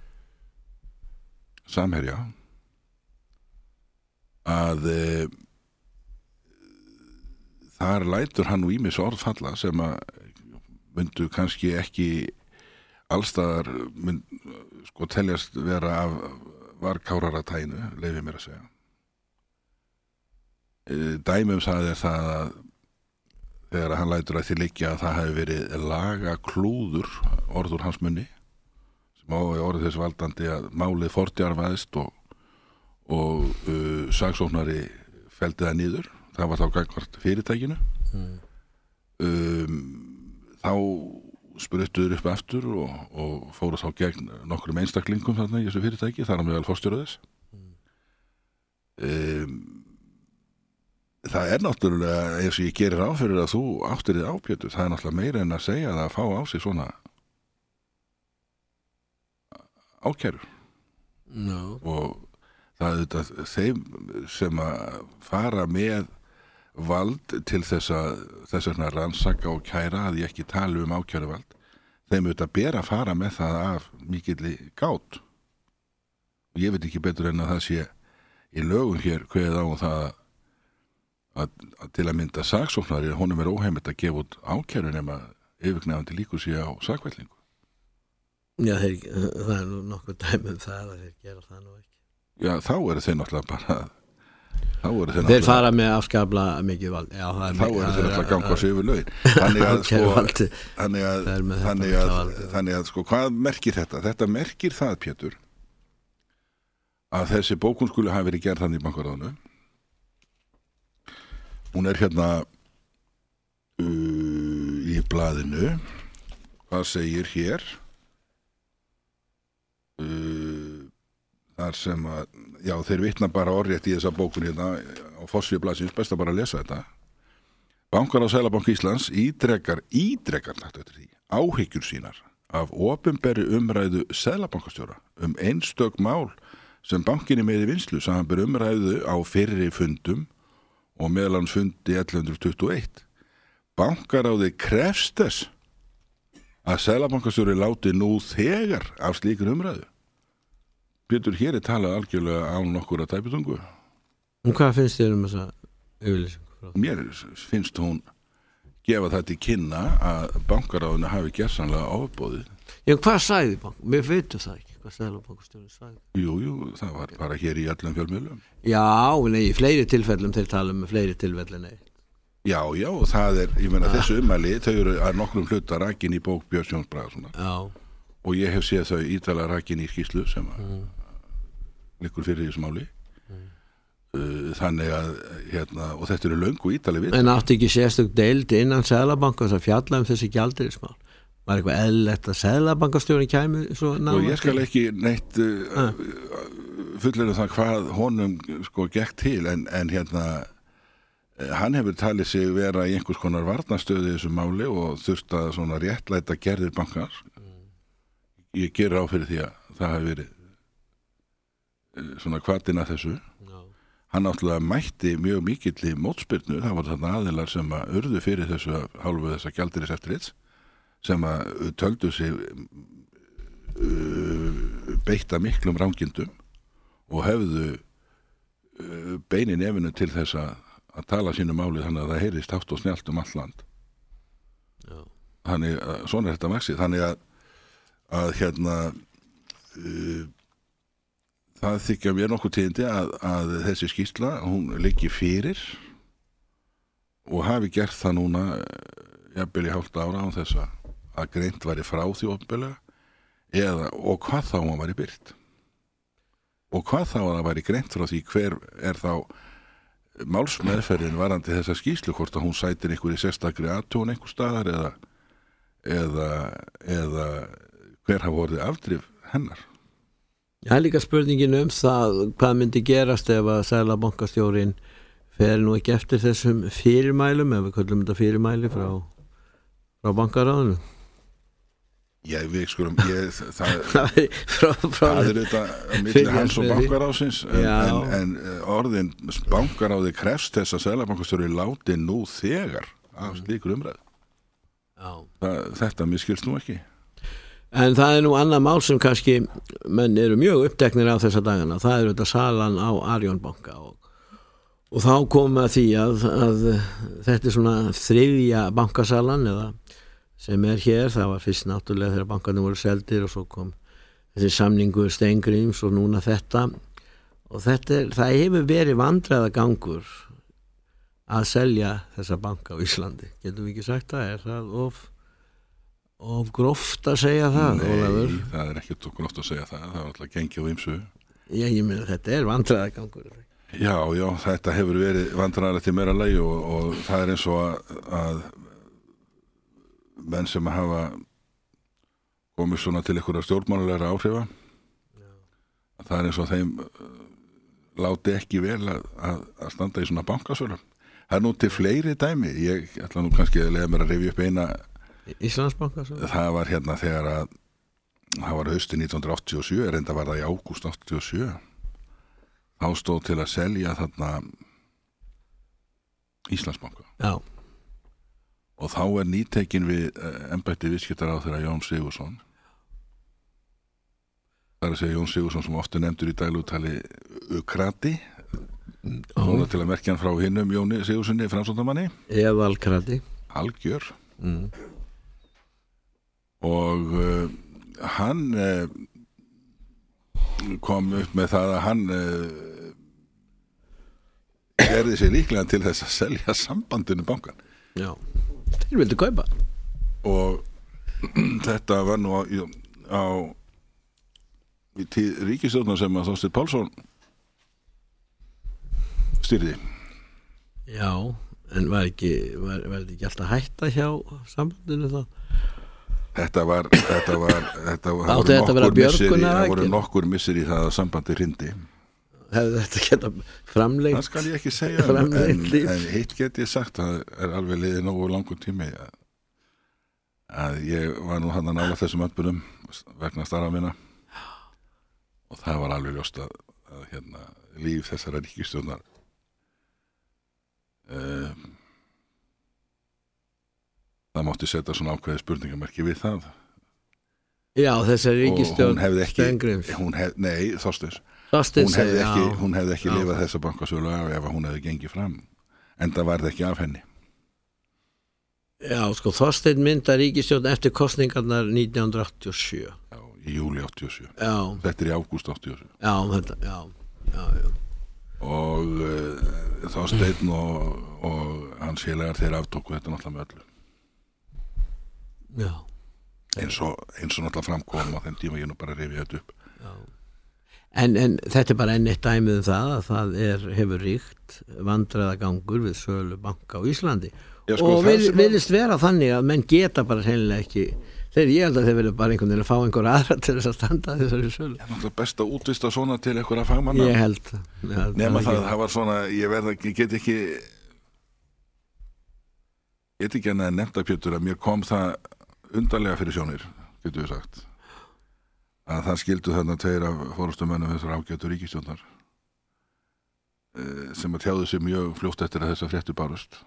Samherja að e, þar lætur hann nú ýmis orð falla sem að myndu kannski ekki allstaðar mynd, sko teljast vera af varkárara tænu, leyfi mér að segja. Dæmum það er það að þegar hann lætur að því liggja að það hefði verið laga klúður orður hans munni sem á orðið þess valdandi að málið fordjarfaðist og, og uh, saksóknari felldi það niður. Það var þá gagnvart fyrirtækinu. Mm. Um, þá spruttuður upp aftur og, og fóru þá gegn nokkrum einstaklingum þarna í þessu fyrirtæki, þar á meðal forstjóra þess. Mm. Um, það er náttúrulega eins og ég gerir á fyrir að þú áttir þið ápjötu, það er náttúrulega meira en að segja það að fá á sig svona ákærur no. og það er þetta þeim sem að fara með vald til þess að þess að rannsaka og kæra að ég ekki tala um ákæruvald, þeim auðvitað ber að fara með það af mikilli gát og ég veit ekki betur en að það sé í lögum hér kveðið á um það að, að, að til að mynda saksóknari, honum er óheimilt að gefa út ákæru nema yfirgnefandi líkur sé á sakvellingu. Já, þeir, það er nú nokkuð dæmi um það að þeir gera það nú ekki. Já, þá eru þeir náttúrulega bara þá eru þeir þeir fara með afskapla mikið vald. Já, það er þá eru þeir náttúrulega að ganga sig yfir lögin. Þannig að sko þannig að, þannig að, þannig að sko hvað merkir þetta? Þetta merkir það, Pétur, að þessi bókun skuli hafa verið gerð þannig í bankaráðinu. Hún er hérna uh, í blaðinu. Hvað segir hér? Uh, þar sem að já, þeir vitna bara orðrétt í þessa bókun hérna á forsíðu blaðsins, best að bara lesa þetta. Bankaráð Seðlabanka Íslands ítrekar ítrekar því, áhyggjur sínar af opinberri umræðu seðlabankastjóra um einstök mál sem bankinni með í vinslu samanber umræðu á fyrri fundum og meðlans fundi ellefu hundruð tuttugu og eitt. Bankaráði krefst þess að seðlabankastjóri láti nú þegar af slíkur umræðu. Pétur, hér er talað algjörlega án nokkur að tæpitungu. Og hvað finnst þér um þessa yfirlýsingu? Mér finnst hún gefa það til kynna að bankaráðinu hafi gersamlega ofboðið. Já, hvað sagði bank? Mér veitum það ekki, hvað seðlabankastjóri sagði. Jú, jú, það var bara hér í öllum fjölmiðlum. Já, nei, í fleiri tilfellum þeir tala um fleiri tilfelli, nei. Já, já, það er, ég meina, þessu ummæli, þau eru að nokkrum hluta rakin í bók Björns Jóns Bragasonar. Já. Og ég hef séð þau ítalega rakin í skýrslu sem að mm. liggur fyrir þessu máli. Mm. Uh, þannig að, hérna, og þetta eru löng og ítalega við. En átti ekki sérstök deild innan Seðlabankans að fjalla um þessi gjaldeyrismál? Var eitthvað eðlilegt að Seðlabankastjórinn kæmi svo nálægt? Og ég skal ekki neitt uh, uh. fullur um það hvað honum sko gekk til, en, en hérna hann hefur talið sig vera í einhvers konar varnastöðu í þessu máli og þurft að svona réttlæta gerðir bankar. Mm. Ég gerir á fyrir því að það hafi verið svona hvatinn að þessu. No. Hann náttúrulega mætti mjög mikilli mótspyrnu, það var þarna aðilar sem að urðu fyrir þessu hálfu þessa gjaldeyris eftirlits sem að töldu sig uh, beitta miklum rangindum og hefðu uh, beinin nefinu til þess að að tala sínu máli þannig að það heyrist hátt og snjallt um all land. Já. Þannig að svona er þetta vaxið. Þannig að, að hérna uh, það þykja mér nokkuð tíðindi að, að þessi skýrsla, hún liggi fyrir og hafi gert það núna jafnvel í hálft ára án þess að greint væri frá því opinberlega eða, og hvað þá hann væri birt. Og hvað þá að það væri greint frá því hver er þá málsmeðferðin varandi þessa skýrslu, hvort að hún sætir einhverju sérstakri athugun einhver staðar eða, eða, eða hver hafa orðið afdrif hennar. Já, líka spurningin um það hvað myndi gerast ef að Seðlabankastjórinn fer nú ekki eftir þessum fyrirmælum, ef við köllum þetta fyrirmæli frá, frá bankaráðinu. Já, við skulum, ég, það, frá, frá það er þetta milli hans og bankaráðsins en, en, en orðin bankaráði krefst þess að Seðlabankastjóri láti nú þegar af slíkur umræðu. Það, þetta miskilst nú ekki. En það er nú annað mál sem kannski menn eru mjög uppteknir af þessa dagana, það er þetta salan á Arion banka og, og þá kom að því að, að þetta er svona þriðja bankasalan eða sem er hér, það var fyrst náttúrulega þegar bankarnir voru seldir og svo kom þessi samningur Steingríms og núna þetta og þetta er, það hefur verið vandræðagangur að selja þessa banka á Íslandi, getum við ekki sagt það, er það of, of gróft að segja það? Nei, Ólafur? Það er ekki gróft að segja það, það er alltaf gengið á ýmsu. Já, ég meina þetta er vandræðagangur. Já, já, þetta hefur verið vandræðalegt í meira lagi og, og það er eins og að, að menn sem hafa komið svona til einhverja stjórnmálulegra áhrifa Já. Það er eins og þeim láti ekki vel að, að, að standa í svona bankasölum Það er nú til fleiri dæmi, ég ætla nú kannski að leiða mér að rifja upp eina. Íslandsbanka svo? Það var hérna þegar að, það var hausti nítján hundruð áttatíu og sjö, er enda var það í ágúst áttatíu og sjö. Þá stóð til að selja þarna Íslandsbanka. Já. Og þá er nýtekin við embætti viðskiptaráðherra Jón Sigurðsson. Það er að segja Jón Sigurðsson sem ofta nefndur í daglútali Ukrati. Svona til að merkja hann frá hinnum Jóni Sigurðssoni, framsóknarmanni. Eðalkrati. Algjör. Mm. Og uh, hann uh, kom upp með það að hann uh, gerði sér líklega til þess að selja Sambandinu bankan. Já, þeir vildu kaupa. Og þetta var nú á, á í tíð ríkisstjórnar sem að Þorsteinn Pálsson styrði. Já, en var ekki var, var ekki alltaf hætta hjá Sambandinu þá? Þetta var þetta var þetta var Átti þetta að vera björgunar það voru nokkur missir í það að sambandi hrindi. Hefði þetta geta framlengt? Það skal ég ekki segja en, en hitt get ég sagt það er alveg liðið nógu langur tími að, að ég var nú hann að nála þessum öndbunum vegna starfa minna og það var alveg ljóst að, að hérna, líf þessara ríkisstjórnar Um, það mátti setja svona ákveði spurningamerki við það. Já, þessari ríkisstjórn hún hefði ekki Steingríms. hún hef, nei, Þorsteins Þorsteins hún hefði ekki, já. hún hefði ekki Já. lifað þessa bankasölu af ef hún hefði gengið fram en það varð ekki af henni. Já, sko, Þorsteinn mynda ríkisstjórn eftir kosningarnar nítján hundruð áttatíu og sjö. Já, í júli áttatíu og sjö. Já. Þetta er í ágúst áttatíu og sjö. Já, þetta, já, já, já. Og uh, Þorsteinn og, og hans félagar þeir aftóku þetta náttúrulega með öllu. Já. Eins og, eins og náttúrulega framkom á þeim tíma ég nú bara rifið þetta upp. Já. En, en þetta er bara enn eitt dæmið um það að það er, hefur ríkt vandræðagangur við sölu banka á Íslandi. Já, sko, og við viljast vera þannig að menn geta bara hreinlega ekki þegar ég held að þeir verður bara einhvern veginn að fá einhver aðra til þess að standa þessari sölu. Það er náttúrulega best að útvista svona til einhverja fagmanna. Ég held það. Nema það, það var svona, ég verð ekki, ég get ekki ég get ekki að nefnda Pétur að mér kom það undarlega fyrir sjónir, getur við sagt að það skildu þarna tveir af forystumönnum þessar ágætu ríkisstjórnar sem að tjáðu sig mjög fljótt eftir að þessa fréttir bárust.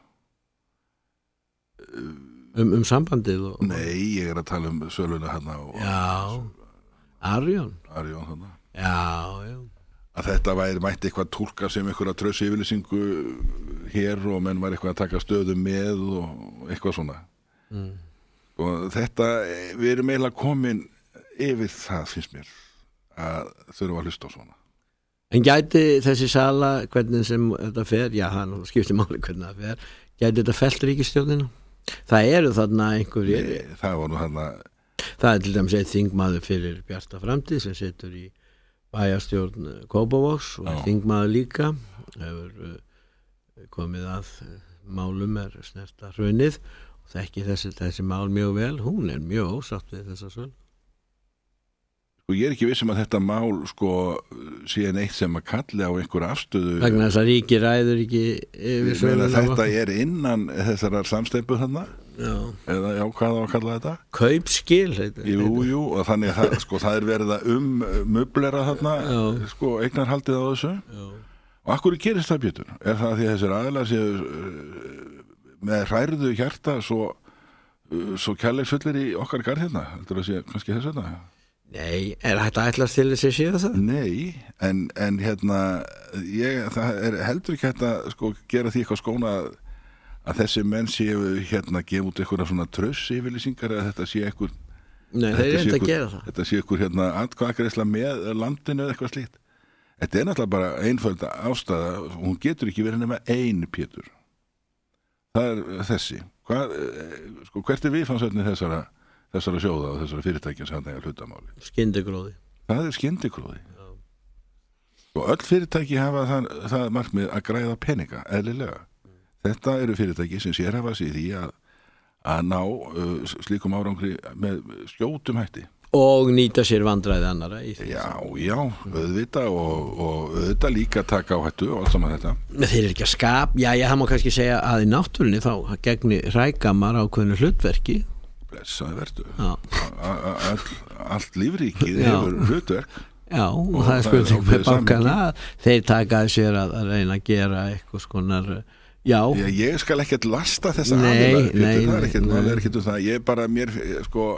Um, um sambandið og... Nei, ég er að tala um söluna hérna og... Já, Arjón Arjón hérna Já, já Að þetta væri mætti eitthvað túlka sem einhverja trössu yfirlýsingu hér og menn var eitthvað að taka stöðu með og eitthvað svona mm. og þetta, við erum eiginlega komin yfir það, finnst mér að þurfa að hlusta á svona. En gæti þessi sala, hvernig sem þetta fer, já, hann skiptir máli hvernig það fer, gæti þetta fellt ríkisstjórnina? Það eru þarna einhverjir... Nei, það var nú þarna... Það er til dæmis eitt þingmaður fyrir Bjarta framtíð sem situr í bæjarstjórn Kópavogs og er þingmaður líka, hefur komið að málum er snerta hrunið og þekki þessi, þessi mál mjög vel, hún er mjög ósátt við þessa sölu. Sko ég er ekki vissum að þetta mál sko síðan eitt sem að kalli á einhverja afstöðu vegna þess að ríki ræður ekki yfir söluna. Þetta er innan þessarar samsteypu þarna já. Eða já, hvað á að kalla þetta? Kaupskil heitir. Jú, jú, og þannig það, sko, það er verið að um möblera þarna já. Sko eignarhaldið á þessu já. Og af hverju gerist það, Pétur? Er það því að þessir aðilar séu með hrærðu hjarta svo, svo kærleiksfullir í okkar garð hérna? Heldur það sé kannski þess vegna? Nei, er hægt að ætlast til þess að séu það? Nei, en, en hérna ég, það er heldur ekki hægt að sko, gera því eitthvað skóna að, að þessi menn séu hérna að gefa út eitthvað svona tröss yfirlýsingar eða þetta sé eitthvað Nei, þeir eru að gera það Þetta sé eitthvað hérna atkvæðagreiðsla með landinu eða eitthvað slíkt. Þetta er náttúrulega bara einföld ástæða, hún getur ekki verið nema ein, Pétur. Það er þessi. Hvað, sko, hvert er viðfangsefni þessara þessara sjóða og þessara fyrirtækja sem það er hlutamáli. Skyndigróði. Það er skyndigróði. Og öll fyrirtæki hafa það, það markmið að græða peninga, eðlilega. Mm. Þetta eru fyrirtæki sem sérhafa sig í því að, að ná uh, slíkum árangri með skjótum hætti. og nýta sér vandræði annara í því. Já, já, auðvita og, og auðvita líka taka á hættu og allt saman þetta. Þeir eru ekki að skap, já, já, það má kannski segja að í náttúrunni þá gegni hrægamar ákveðnu hlutverki. Blessaði vertu. Já. All, allt lífríkið hefur hlutverk. Já, og, og það er spurning með bankana, þeir taka sér að, að reyna að gera eitthvað skonar, já. Já, ég skal ekkert lasta þessa nei, aðila, nei, það er ekkert, nei. það er ekkert um það, ég bara mér, sko,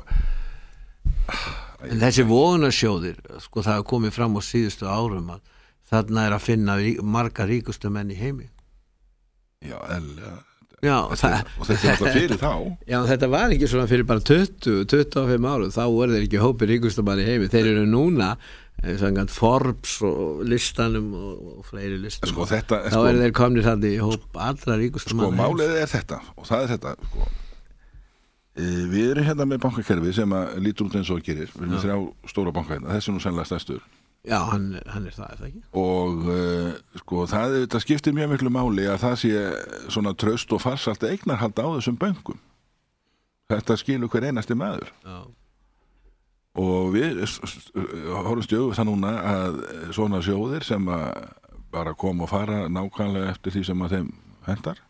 En þessi vogunarsjóðir, sko, það er komið fram á síðustu árum að þarna er að finna rík, marga ríkustu menn í heimi. Já, eðlilega. Já, það, og þetta er alltaf fyrir þá. Já, þetta var ekki svona fyrir bara tuttugu til tuttugu og fimm árum, þá voru þeir ekki hópi ríkustu mann í heimi. Þeir eru núna, sannkvæmt Forbes og listanum og, og fleiri listum. Sko, þetta, þá sko, eru þeir komnir þarna í hóp allra ríkustu mann. Sko, málið er þetta, og það er þetta, sko. Við erum hérna með bankakerfi sem að lítur út eins og gerir. Við erum með þrjá stóra banka hérna. Þessi er nú sennilega stærstur. Já, hann, hann er það, er það ekki? Og uh, sko, það, það skiptir mjög miklu máli að það sé svona traust og farsalt eignarhald á þessum bönkum. Þetta skilur hver einasti maður. Já. Og við horfum stjögu það núna að svona sjóðir sem að bara koma og fara nákvæmlega eftir því sem að þeim hendar.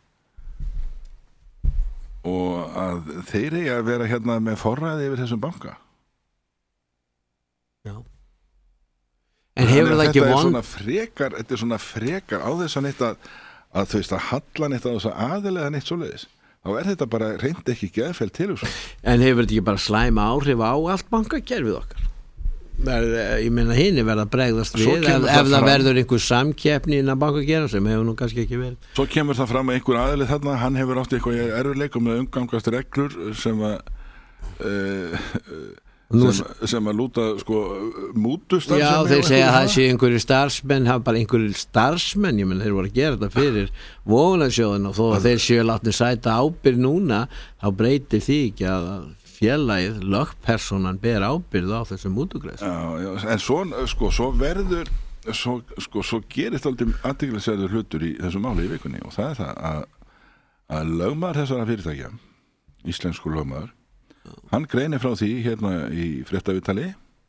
Og að þeir eigi að vera hérna með forræði yfir þessum banka. Já. En hefur það ekki von? Þetta er svona frekar, þetta er svona frekar á þess að neitt að, að þú veist að halla neitt á þess að aðilega neitt svoleiðis. Þá er þetta bara reynd ekki geðfellt til þess. En hefur þetta ekki bara slæma áhrif á allt bankakerfið okkar? Verð, ég meina hini verða að bregðast við ef, ef það verður einhver samkeppni innan bankakerfið sem hefur nú kannski ekki verið. Svo kemur það fram að einhver aðili þarna, hann hefur átt eitthvað erfiðleikum með umgangast reglur sem að uh, sem, sem að lúta sko mútustar. Já, þeir segja að það sé einhverju starfsmenn, hafa bara einhverju starfsmenn, ég menn þeir voru að gera þetta fyrir vogunarsjóðin og þó að þeir séu látni sæta ábyrgð núna, þá breytir því ekki að félagið, lögpersonan ber ábyrgð á þessum mútugreiðslum. Já, já, en svo, sko, svo verður svo, sko, svo gerist aldrei athyglisverður hlutur í þessu máli í vikunni og það er það að, að lögmaður þessara fyrirtækja, íslensku lögmaður, hann greinir frá því hérna í fréttaviðtali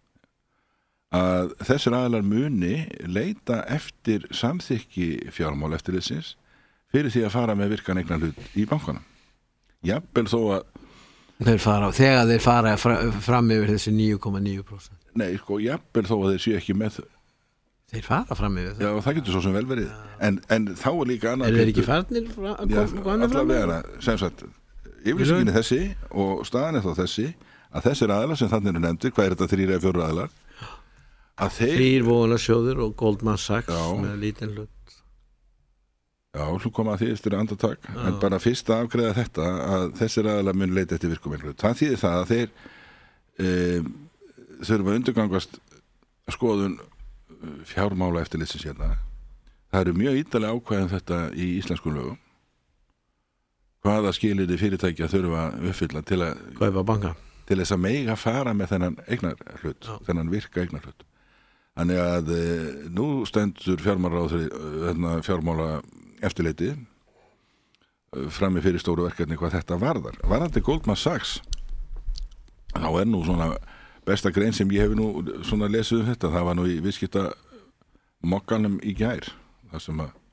að þessir aðilar muni leita eftir samþykki fjármálaeftirlitsins fyrir því að fara með virkan eignar hlut í bankanum. Jafnvel þó að Þeir fara, þegar þeir fara fra, fram yfir þessi níu komma níu prósent. Nei, sko, jafnvel þó að þeir séu ekki með. Þeir fara fram yfir það. Já, það getur svo sem vel verið. En, en þá er líka annað. Er þeir ekki farnir fra, kom, já, fram yfir það? Sem sagt, yfirlýsingin er þessi og staðan er þá þessi að þessir aðilar sem þannig eru nefndir, hvað er þetta þrýr eða fjóru aðilar? Að þeir... Þrýr vogunarsjóðir og Goldman Sachs já. Með lítinn hlut. Já, þú koma að því eftir andartak, já. En bara fyrst að afgreiða þetta að þessir aðalega mun leita eftir virkumenglu. Það þýðir það að þeir e, þurfa að undirgangast skoðun fjármála eftirlitsins hérna. Það eru mjög ítalega ákvæðum þetta í íslenskum lögum. Hvaða skilyrði fyrirtækja þurfa að uppfylla til að kaupa banka. Til þess að mega fara með þennan eignarhlut, já. Þennan virka eignarhlut. Þannig að e, nú stendur fjármála fjármála eftirleiti frammi fyrir stóru verkefni hvað þetta varðar. Varðandi Goldman Sachs þá er nú svona besta grein sem ég hef nú svona lesið um þetta, það var nú í viðskipta mokkanum í gær það sem að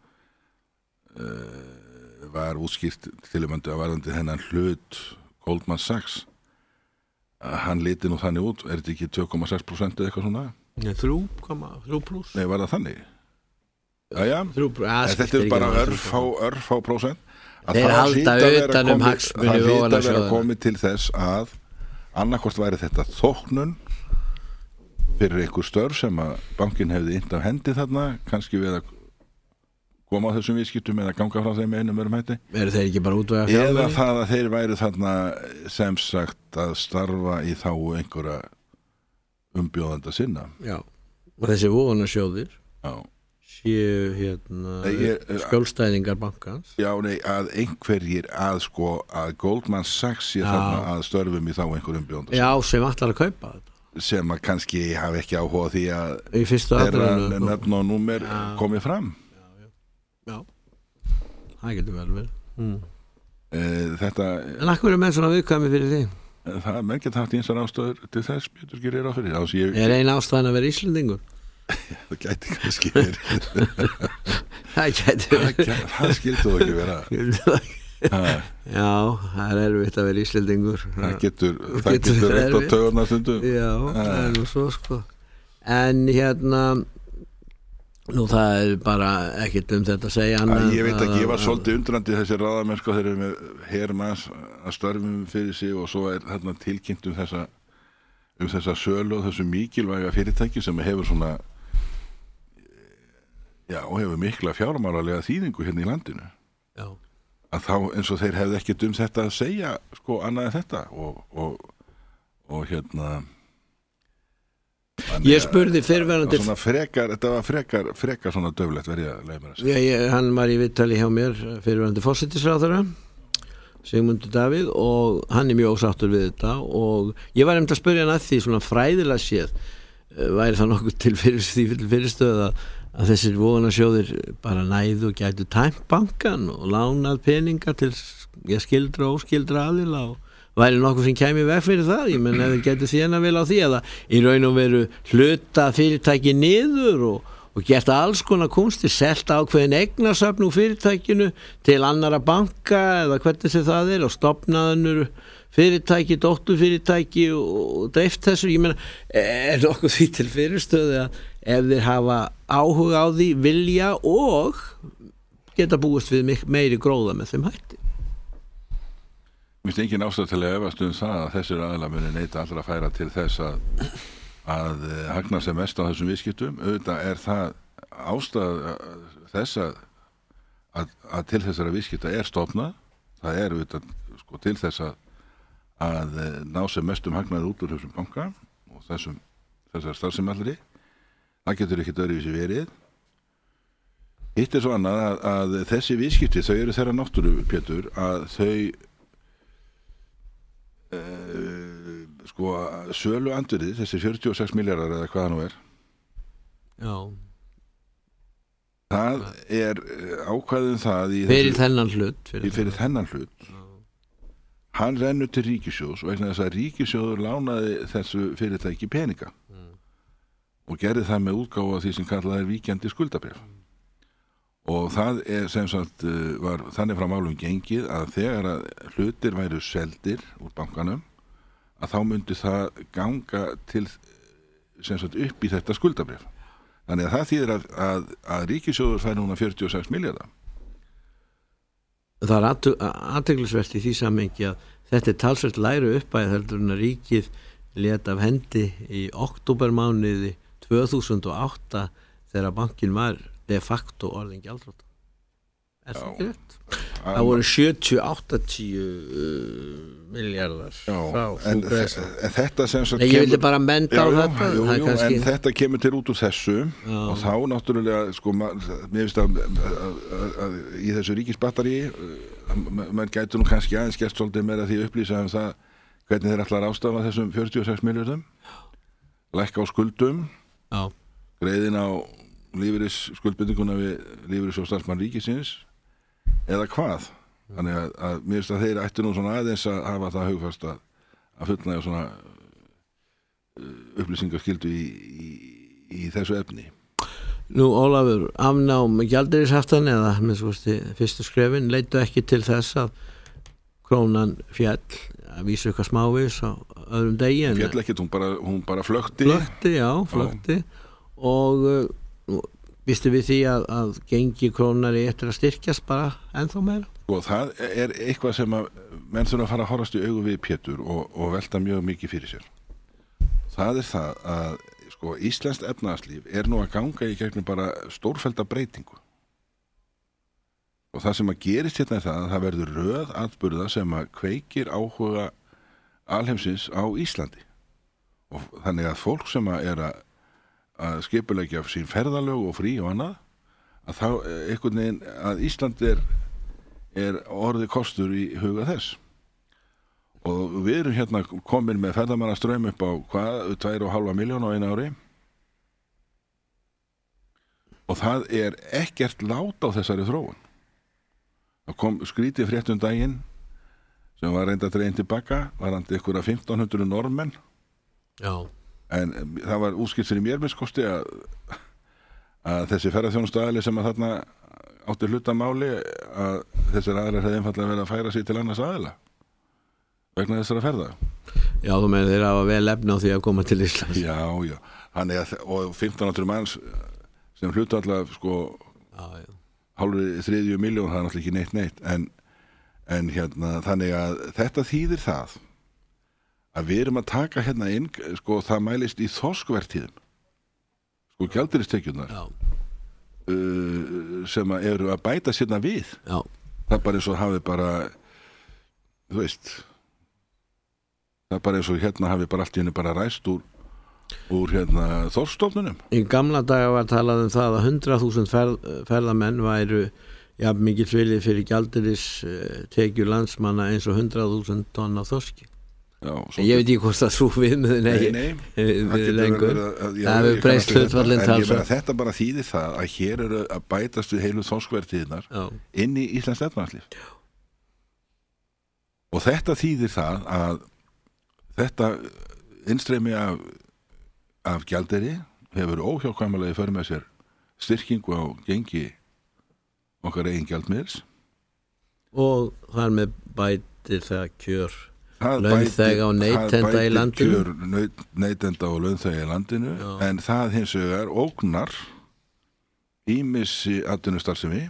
uh, var útskýrt til um að varðandi hennan hlut Goldman Sachs að hann liti nú þannig út, er þetta ekki tvö komma sex prósent eða eitthvað svona? Nei, þrjú komma þrjú pluss. Nei, var það þannig? Já, já, að þetta er bara örfá, örfá prósent. Þeir halda utan um hagsmuni það hlýtur að vera komið til þess að annarkvort væri þetta þóknun fyrir einhver störf sem að bankin hefði innt af hendi þarna, kannski við að koma á þessum viðskiptum eða ganga frá þeim einum örum hætti. Eru þeir ekki bara útvega fjármuni? Eða það að þeir væri þarna sem sagt að starfa í þágu einhverja umbjóðanda sinna. Já, og þessi vogunarsjóðir Já séu hérna skjólstæðingar bankans. Já, nei, að einhverjir að sko að Goldman Sachs sé þarna að störfum í þá einhverjum bjóndar. Já, sem allar að kaupa þetta. Sem að kannski hafi ekki áhuga því að í fyrstu aðrinu nöfn og númer komið fram. Já, já. Já. Það getur vel verið. Mm. E, þetta... En akkur er menn svona viðkvæmi fyrir því? Það er menn geta haft einsar ástöður til þess Pétur gerir á fyrir ég... Er ein ástæðan að vera Íslendingur? Það gæti kannski verið Það gæti verið Það skildi þú ekki vera Já, það er erfitt að vera Íslendingur Það getur Það getur reitt á tögurna stundum Já, það er nú svo sko En hérna Nú það er bara ekkert um þetta að segja annað, Ég veit ekki, ég var svolítið undrandi þessi ráðamenn sko, þeir eru með hermanns að störfum fyrir sig og svo er þarna tilkynnt um þessa um þessa sölu og þessu mikilvæga fyrirtæki sem hefur svona já, og hefur mikla fjármálalega þýðingu hérna í landinu já. Að þá eins og þeir hefði ekkert um þetta að segja sko annað en þetta og, og, og hérna Ég spurði fyrrverandi svona frekar, þetta var frekar, frekar svona döflegt verið að leið mér að segja. Já, ég, hann var í viðtali hjá mér fyrrverandi forsætisráðherra Sigmundur Davíð og hann er mjög ósáttur við þetta og ég var einmitt að spyrja hann að því svona fræðilega séð væri það nokkuð til fyrir því fyrir fyrirstöð að, að þessir vogunarsjóðir bara næðu og gætu tæmt bankan og lánað peninga til ég skildra og óskildra aðila og væri nokkuð sem kæmi veg fyrir það ég menn ef þið getur þérna vel á því að í raun og veru hluta fyrirtæki niður og, og gert alls konar kunsti, selt ákveðin eignasöfn úr fyrirtækinu til annara banka eða hvernig sem það er og stofnaðanur fyrirtæki, dótturfyrirtæki og, og dreift þessu, ég menna er nokkuð því til fyrirstöðu að ef þeir hafa áhuga á því vilja og geta búist við meiri gróða með þeim hætti Mér finnst engin ástæð til að efast um það að þessir aðilar muni neita allra að færa til þess að, að hagna sem mest á þessum viðskiptum. Auðvitað er það ástæð þess að, að, að til þessara viðskipta er stofnað. Það er auðvitað sko, til þess að, að ná sem mestum hagnaði út úr þessum banka og þessum, þessar starfsemallri. Það getur ekkert öðruvísi verið. Hitt er svo annað að, að þessi viðskipti, þau eru þeirra náttúru, Pétur, að þau Uh, sko sölu andurðið þessi fjörutíu og sex milljarðar eða hvað það nú er já það er ákvæðum það í fyrir þessu, þennan hlut fyrir, fyrir þennan hlut já. Hann rennur til ríkissjóðs vegna þess að ríkissjóður lánaði þessu fyrirtæki peninga mm. og gerði það með útgáfu af því sem kallað er víkjandi skuldabréf mm. og það er sem sagt var þannig frá málum gengið að þegar að hlutir væru seldir úr bankanum að þá myndi það ganga til sem sagt upp í þetta skuldabréf þannig að það þýðir að, að, að ríkissjóður fær núna fjörutíu og sex milljarða Það er athyglisvert í því samhengi að þetta er talsvert lægri uppæð heldur en að ríkið lét af hendi í októbermánuði tvö þúsund og átta þegar bankin var de facto orðin gjaldþrota. Er það ekki rétt? Það voru sjötíu áttatíu uh, milljarðar frá en, en þetta sem sagt Nei, ég vildi bara menda á já, þetta jú, jú, kannski... en þetta kemur til út úr þessu já. Og þá náttúrulega sko, mér finnst að, að, að, að í þessu ríkisbatteri mann gætu nú kannski aðeins gert svolítið meira því upplýsa um það hvernig þeir ætla að ráðstafa þessum fjörutíu og sex milljörðum lækka á skuldum já. Greiðin á lífeyris skuldbindinguna við lífeyris og starfsmann ríkisins eða hvað þannig að, að mér finnst að þeir ættu nú svona aðeins að hafa það hugfast að, að fullnægja svona upplýsingaskyldu í, í, í þessu efni Nú Ólafur, afnám gjaldeyrishaftan eða með svo fyrstu skrefin leiddu ekki til þess að krónan fjall að vísa eitthvað smávís á öðrum degi fjall ekkert, hún bara, hún bara flökti flökti, já, flökti og uh, vistu við því að, að gengi krónar í eftir að styrkjast bara ennþá meira? Og það er eitthvað sem að menn þurfa að fara að horfast í augu við Pétur og, og velta mjög mikið fyrir sér. Það er það að sko, íslenskt efnahagslíf er nú að ganga í gegnum bara stórfellda breytingu. Og það sem að gerist hérna er það að það verður röð atburða sem að kveikir áhuga alheimsins á Íslandi. Og þannig að fólk sem að er að að skipuleggja sín ferðalög og frí og annað að þá einhvern veginn að Ísland er, er orðið kostur í huga þess og við erum hérna komin með ferðamannastraum upp á hvað, tvær og hálfa milljón á einu ári og það er ekkert lát á þessari þróun það kom skrítið frétt um daginn sem var reynda dregin tilbaka varandi ykkur að fimmtán hundruð normenn. Já. En það var útskipt fyrir mér minnskosti að, að þessi ferðarþjónustuaðili sem að þarna átti hluta máli að þessir aðrar hefði einfallega verið að færa sig til annars aðila vegna þessara ferða. Já, þú meina þeir hafa vel efni á því að koma til Íslands. Já, já. Þannig að og fimmtán hundruð manns sem hlutu allavega sko já, já. hálfri þriðju milljón, það er náttúrulega ekki neitt neitt en, en hérna þannig að þetta þýðir það að við erum að taka hérna inn sko það mælist í þorskvertíðum sko gjaldeyristekjurnar uh, sem að eru að bæta sérna við. Já. Það er bara eins og hafi bara þú veist það er bara eins og hérna hafi bara allt í henni bara ræst úr úr hérna þorskstofnunum. Í gamla daga var talað um það að hundrað þúsund ferð, ferðamenn væru jafn mikið vilið fyrir gjaldeyris tekjur landsmanna eins og hundrað þúsund tonn af þorski. Já, ég veit ekki hvort það svo viðmiðin nei, nei, við lengur það hefur breyst hlutfallin talsvert. Þetta bara þýðir það að hér eru að bætast við heilu þorskvertíðnar inn í Íslands efnahagslíf og þetta þýðir það að þetta innstreymi af, af gjaldeyri hefur óhjákvæmulega fyrir með sér styrkingu á gengi okkar eigin gjaldmiðils og þar með bætir það kjör launþega og neytenda í landinu kjör neytenda og launþega í landinu. Já. En það hins vegar ógnar ýmissi atvinnustarfsemi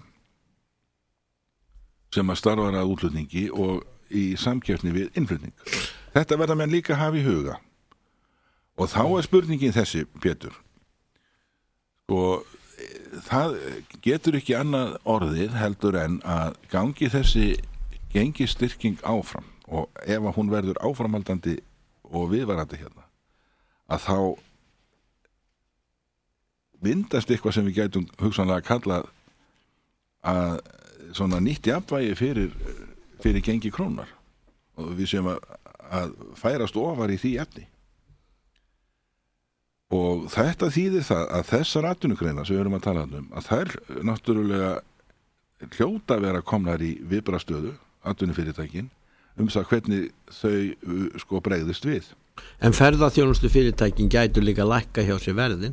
sem að starfar að útflutningi og í samkeppni við innflutning. Þetta verða menn líka hafa í huga og þá er spurningin þessi, Pétur og það getur ekki annað orðið heldur en að gangi þessi gengistyrking áfram og ef að hún verður áframhaldandi og viðvarandi hérna að þá myndast eitthvað sem við gætum hugsanlega að kalla að svona nýtt jafnvægi fyrir, fyrir gengi krónar og við séum að, að færast ofar í því efni og þetta þýðir það að þessar atvinnugreinar sem við erum að tala um að þær náttúrulega hljóta vera komnar í viðbragðsstöðu atvinnufyrirtækin um það hvernig þau sko bregðist við. En ferðaþjónustu fyrirtækin gætu líka lækka hjá sér verðin?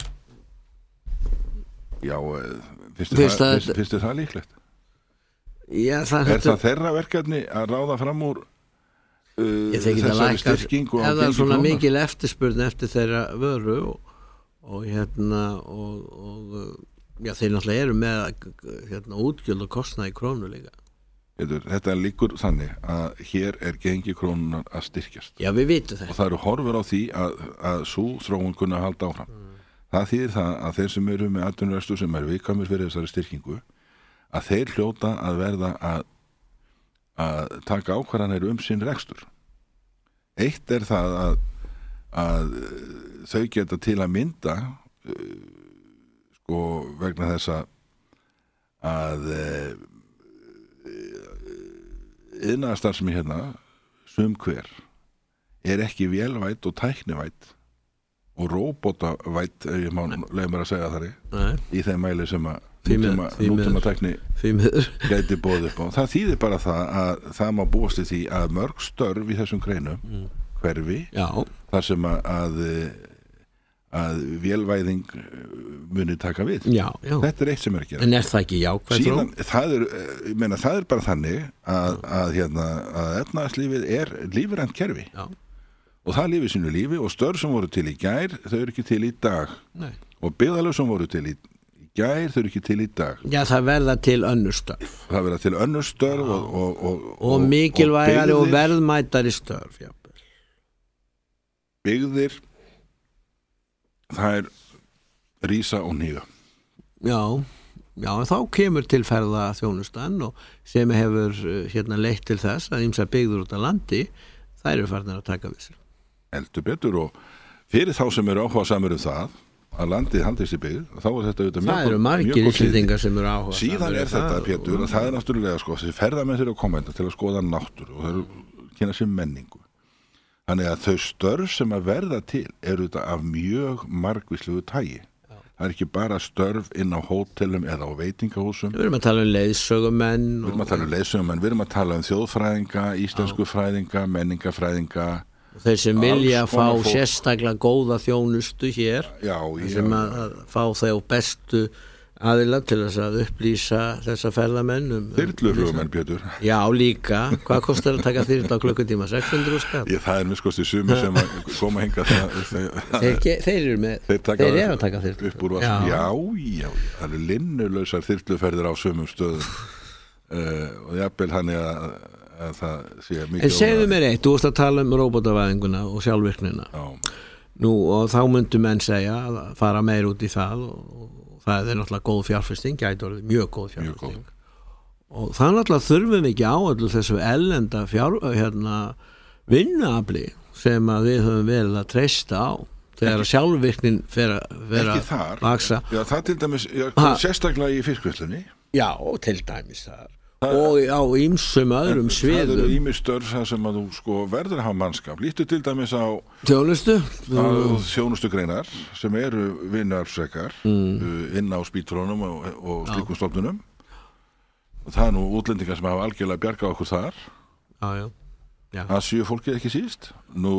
Já, finnst þér það, það, það, það líklegt? Já, það er það þeirra verkefni að ráða fram úr uh, þessari styrkingu á gengi krónar? Ef það er svona mikil eftirspurn eftir þeirra vöru og, og hérna og, og já, þeir náttúrulega eru með hérna, útgjöld og kostnað í krónu líka. Þetta líkur þannig að hér er gengi krónunar að styrkjast. Já, við vitum það. Og það eru horfur á því að, að svo þróun kunna halda áfram. Mm. Það þýðir það að þeir sem eru með atvinnurekstur sem eru viðkvæmir fyrir þessari styrkingu að þeir hljóta að verða að, að taka ákvarðanir um sinn rekstur. Eitt er það að, að þau geta til að mynda sko vegna þess að að iðnaðarstarfsemi hérna sum hver er ekki vélvætt og tæknivætt og róbótavætt ef ég má leiða mér að segja það í þeim mæli sem að nútíma tækni gæti boðið upp á. Það þýðir bara það að það má búast í því að mörg störf í þessum greinum mm. hverfi Já. Þar sem að, að að vélvæðing muni taka við. Já, já. Þetta er eitt sem er ekki. En er það ekki jákvæð þró? Síðan, það er, ég meina, það er bara þannig að, að, hérna, að efnahagslífið er lífrænt kerfi. Já. Og það lifir sínu lífi og störf sem voru til í gær, þau eru ekki til í dag. Nei. Og byggðarlög sem voru til í gær, þau eru ekki til í dag. Já, það verða til önnur störf. Það verða til önnur störf og, og, og, og, og mikilvægari og, og verðmætari störf. Já. Byggðir það er rísa og nýga. Já, já, en þá kemur til ferða þjónustan og sem hefur hérna leitt til þess að ýmsar byggður út á landi, þær eru farnar að taka við sér. Heldur betur og fyrir þá sem eru áhugasamir um það að landið haldist í byggð, þá er þetta auðvitað mjög það eru margir íslendingar sem eru áhugasamir. Síðan er þetta, Pétur, og það er náttúrulega sko, þessi ferðamenn þeirra að koma til að skoða náttúru og þeir eru kynna sér menningu. Þannig að þau störf sem að verða til eru þetta af mjög margvíslegu tægi. Já. það er ekki bara störf inn á hótelum eða á veitingahúsum. Við erum að tala um leiðsögumenn. Við erum að tala um leiðsögumenn, við erum að tala um þjóðfræðinga, íslensku fræðinga, menningafræðinga. Þeir sem vilja fá sérstaklega góða þjónustu hér, já, sem já. að, að fá þeir bestu aðila til þess að upplýsa þessa ferðamenn um, Þyrluflugmenn, Pétur. Já, líka. Hvað kostar að taka þyrlu á klukkutíma? sex hundruð skall? Ég, það er miskosti sumir sem að koma hingað þeir, þeir, þeir eru með þeir, þeir eru að taka þyrlu upp úr já. já, já, það eru linnulausar þyrluferðir á sumum stöðum uh, og jafnvel hann er að, að það sé mikið. En segðu mér eitt, þú varst að tala um róbótavæðinguna og sjálfvirknina. Já. Nú, og þá myndu menn segja að fara meir út í það og það er náttúrulega góð fjárfesting, gæti orðið mjög góð fjárfesting. Mjög góð. Og það náttúrulega þurfum við ekki á öllu þessu ellenda fjár, hérna, vinnuafli sem að við höfum verið að treysta á þegar að sjálfvirknin fer að vaksa. Já, það til dæmis, já, sérstaklega í fiskvinnslunni. Já, til dæmis þar. Það, og á ýmsum öðrum sviðum. Það eru ýmis störf sem að þú sko verður að hafa mannskap. Líttu til dæmis á þjónustu þjónustu greinar sem eru vinnuafsrekar mm. inn á spítrónum og, og slíkum stofnunum. Og það er nú útlendingar sem hafa algjörlega bjargað okkur þar. Já, já. já. Það séu fólkið ekki síst. Nú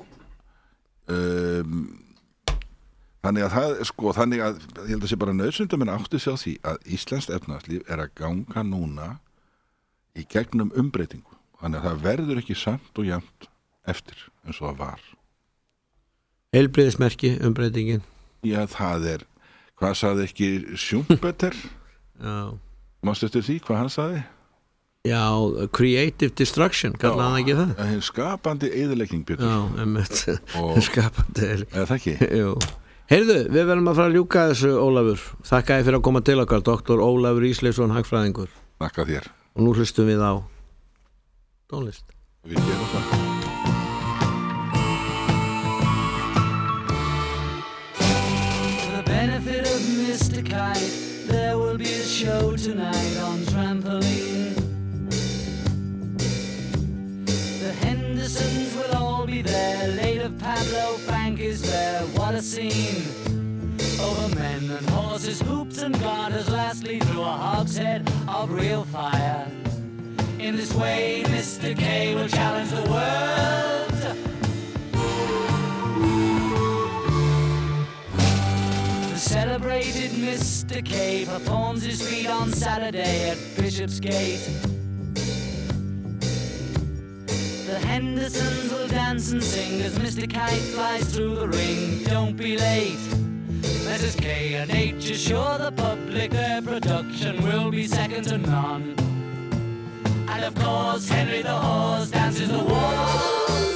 um, þannig að það sko þannig að ég held að sé bara nauðsynlegt að menn átti sig á því að íslenskt efnahagslíf er að ganga núna í gegnum umbreytingu. Þannig að það verður ekki samt og jafnt eftir eins og það var. Heilbrigðismerki umbreytingin. Já, það er, hvað sagði ekki Schumpeter? Já. Manstu eftir því hvað hann sagði? Já, creative destruction, kallaði hann ekki það? Já, skapandi eyðilegging, Pétur. Já, einmitt. Skapandi eyðilegging. Eða það ekki? Jú. Heyrðu, við verðum að fara að ljúka þessu, Ólafur. Þakka þér fyrir að koma til okkar, doktor Ólafur Ísleifsson, hagfræðingur. Þakka þér. Og nú hlustum við á tónlist. Við gerum það. For the benefit of Mister Kite, there will be a show tonight on trampoline. The Hendersons will all be there. Late of Pablo Frank is there. What a scene! Over men and horses, hoops and garters, lastly through a hogshead of real fire. In this way, Mister K will challenge the world. The celebrated Mister K performs his feat on Saturday at Bishopsgate. The Hendersons will dance and sing as Mister Kite flies through the ring. Don't be late. Missus K and H assure the public their production will be second to none. And of course Henry the Horse dances the waltz.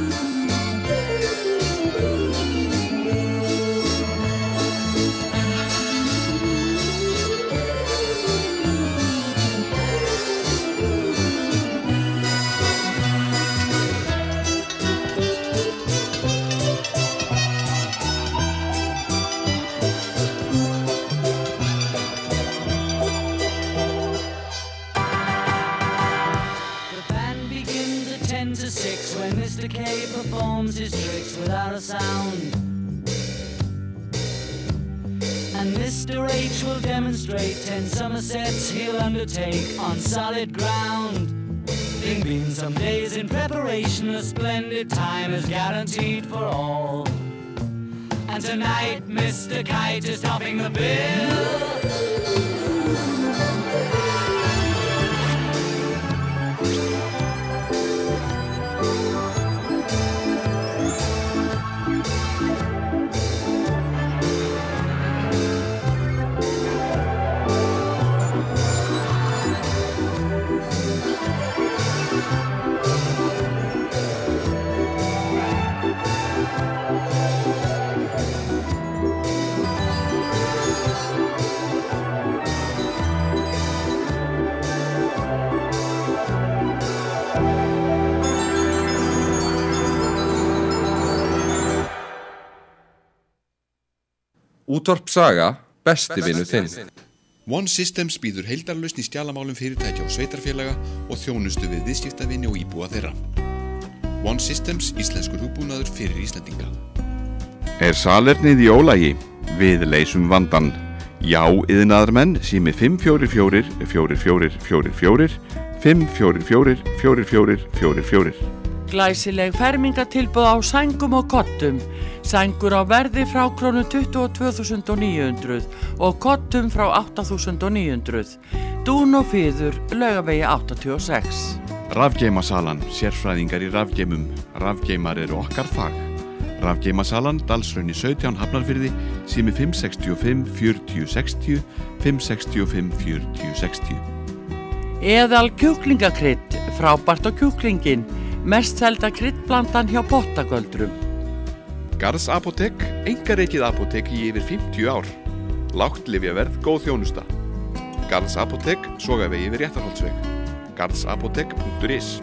Mister K performs his tricks without a sound, and Mister H will demonstrate ten somersets he'll undertake on solid ground. Being been some days in preparation, a splendid time is guaranteed for all. And tonight Mister Kite is topping the bill. Útvarp Saga, besti vinur þinn. One Systems býður heildarlausn í skjalamálum fyrirtækja og sveitarfélaga og þjónustu við viðskiptavinni og íbúa þeirra. One Systems, íslenskur hugbúnaður fyrir Íslendinga. Er salernið í ólagi? Við leysum vandan. Já, iðnaðarmenn, sími fimm fjögur fjögur, fjögur fjögur fjögur fjögur, fimm fjögur fjögur, fjögur fjögur fjögur fjögur. Glæsileg fermingatilboð á sængum og kottum. Sængur á verði frá krónu tuttugu og tvö þúsund níu hundruð og kottum frá átta þúsund níu hundruð. Dún og Fiður, Laugavegi áttatíu og sex. Rafgeimasalan, sérfræðingar í rafgeimum. Rafgeimar eru okkar fag. Rafgeimasalan, Dalshrauni sautján, Hafnarfirði, sími fimm sex fimm, fjögur sex núll, fimm sex fimm, fjögur sex núll. Eðal kjúklingakrydd, frábært á kjúklingin. Mest selda kryddblandan hjá Pottagöldrum. Garðs apótek, einkarekið apótek í yfir fimmtíu ár. Lágt lyfjaverð, góð þjónusta. Garðs apótek, Sogavegi við Réttarholtsveg. garðsapótek punktur is.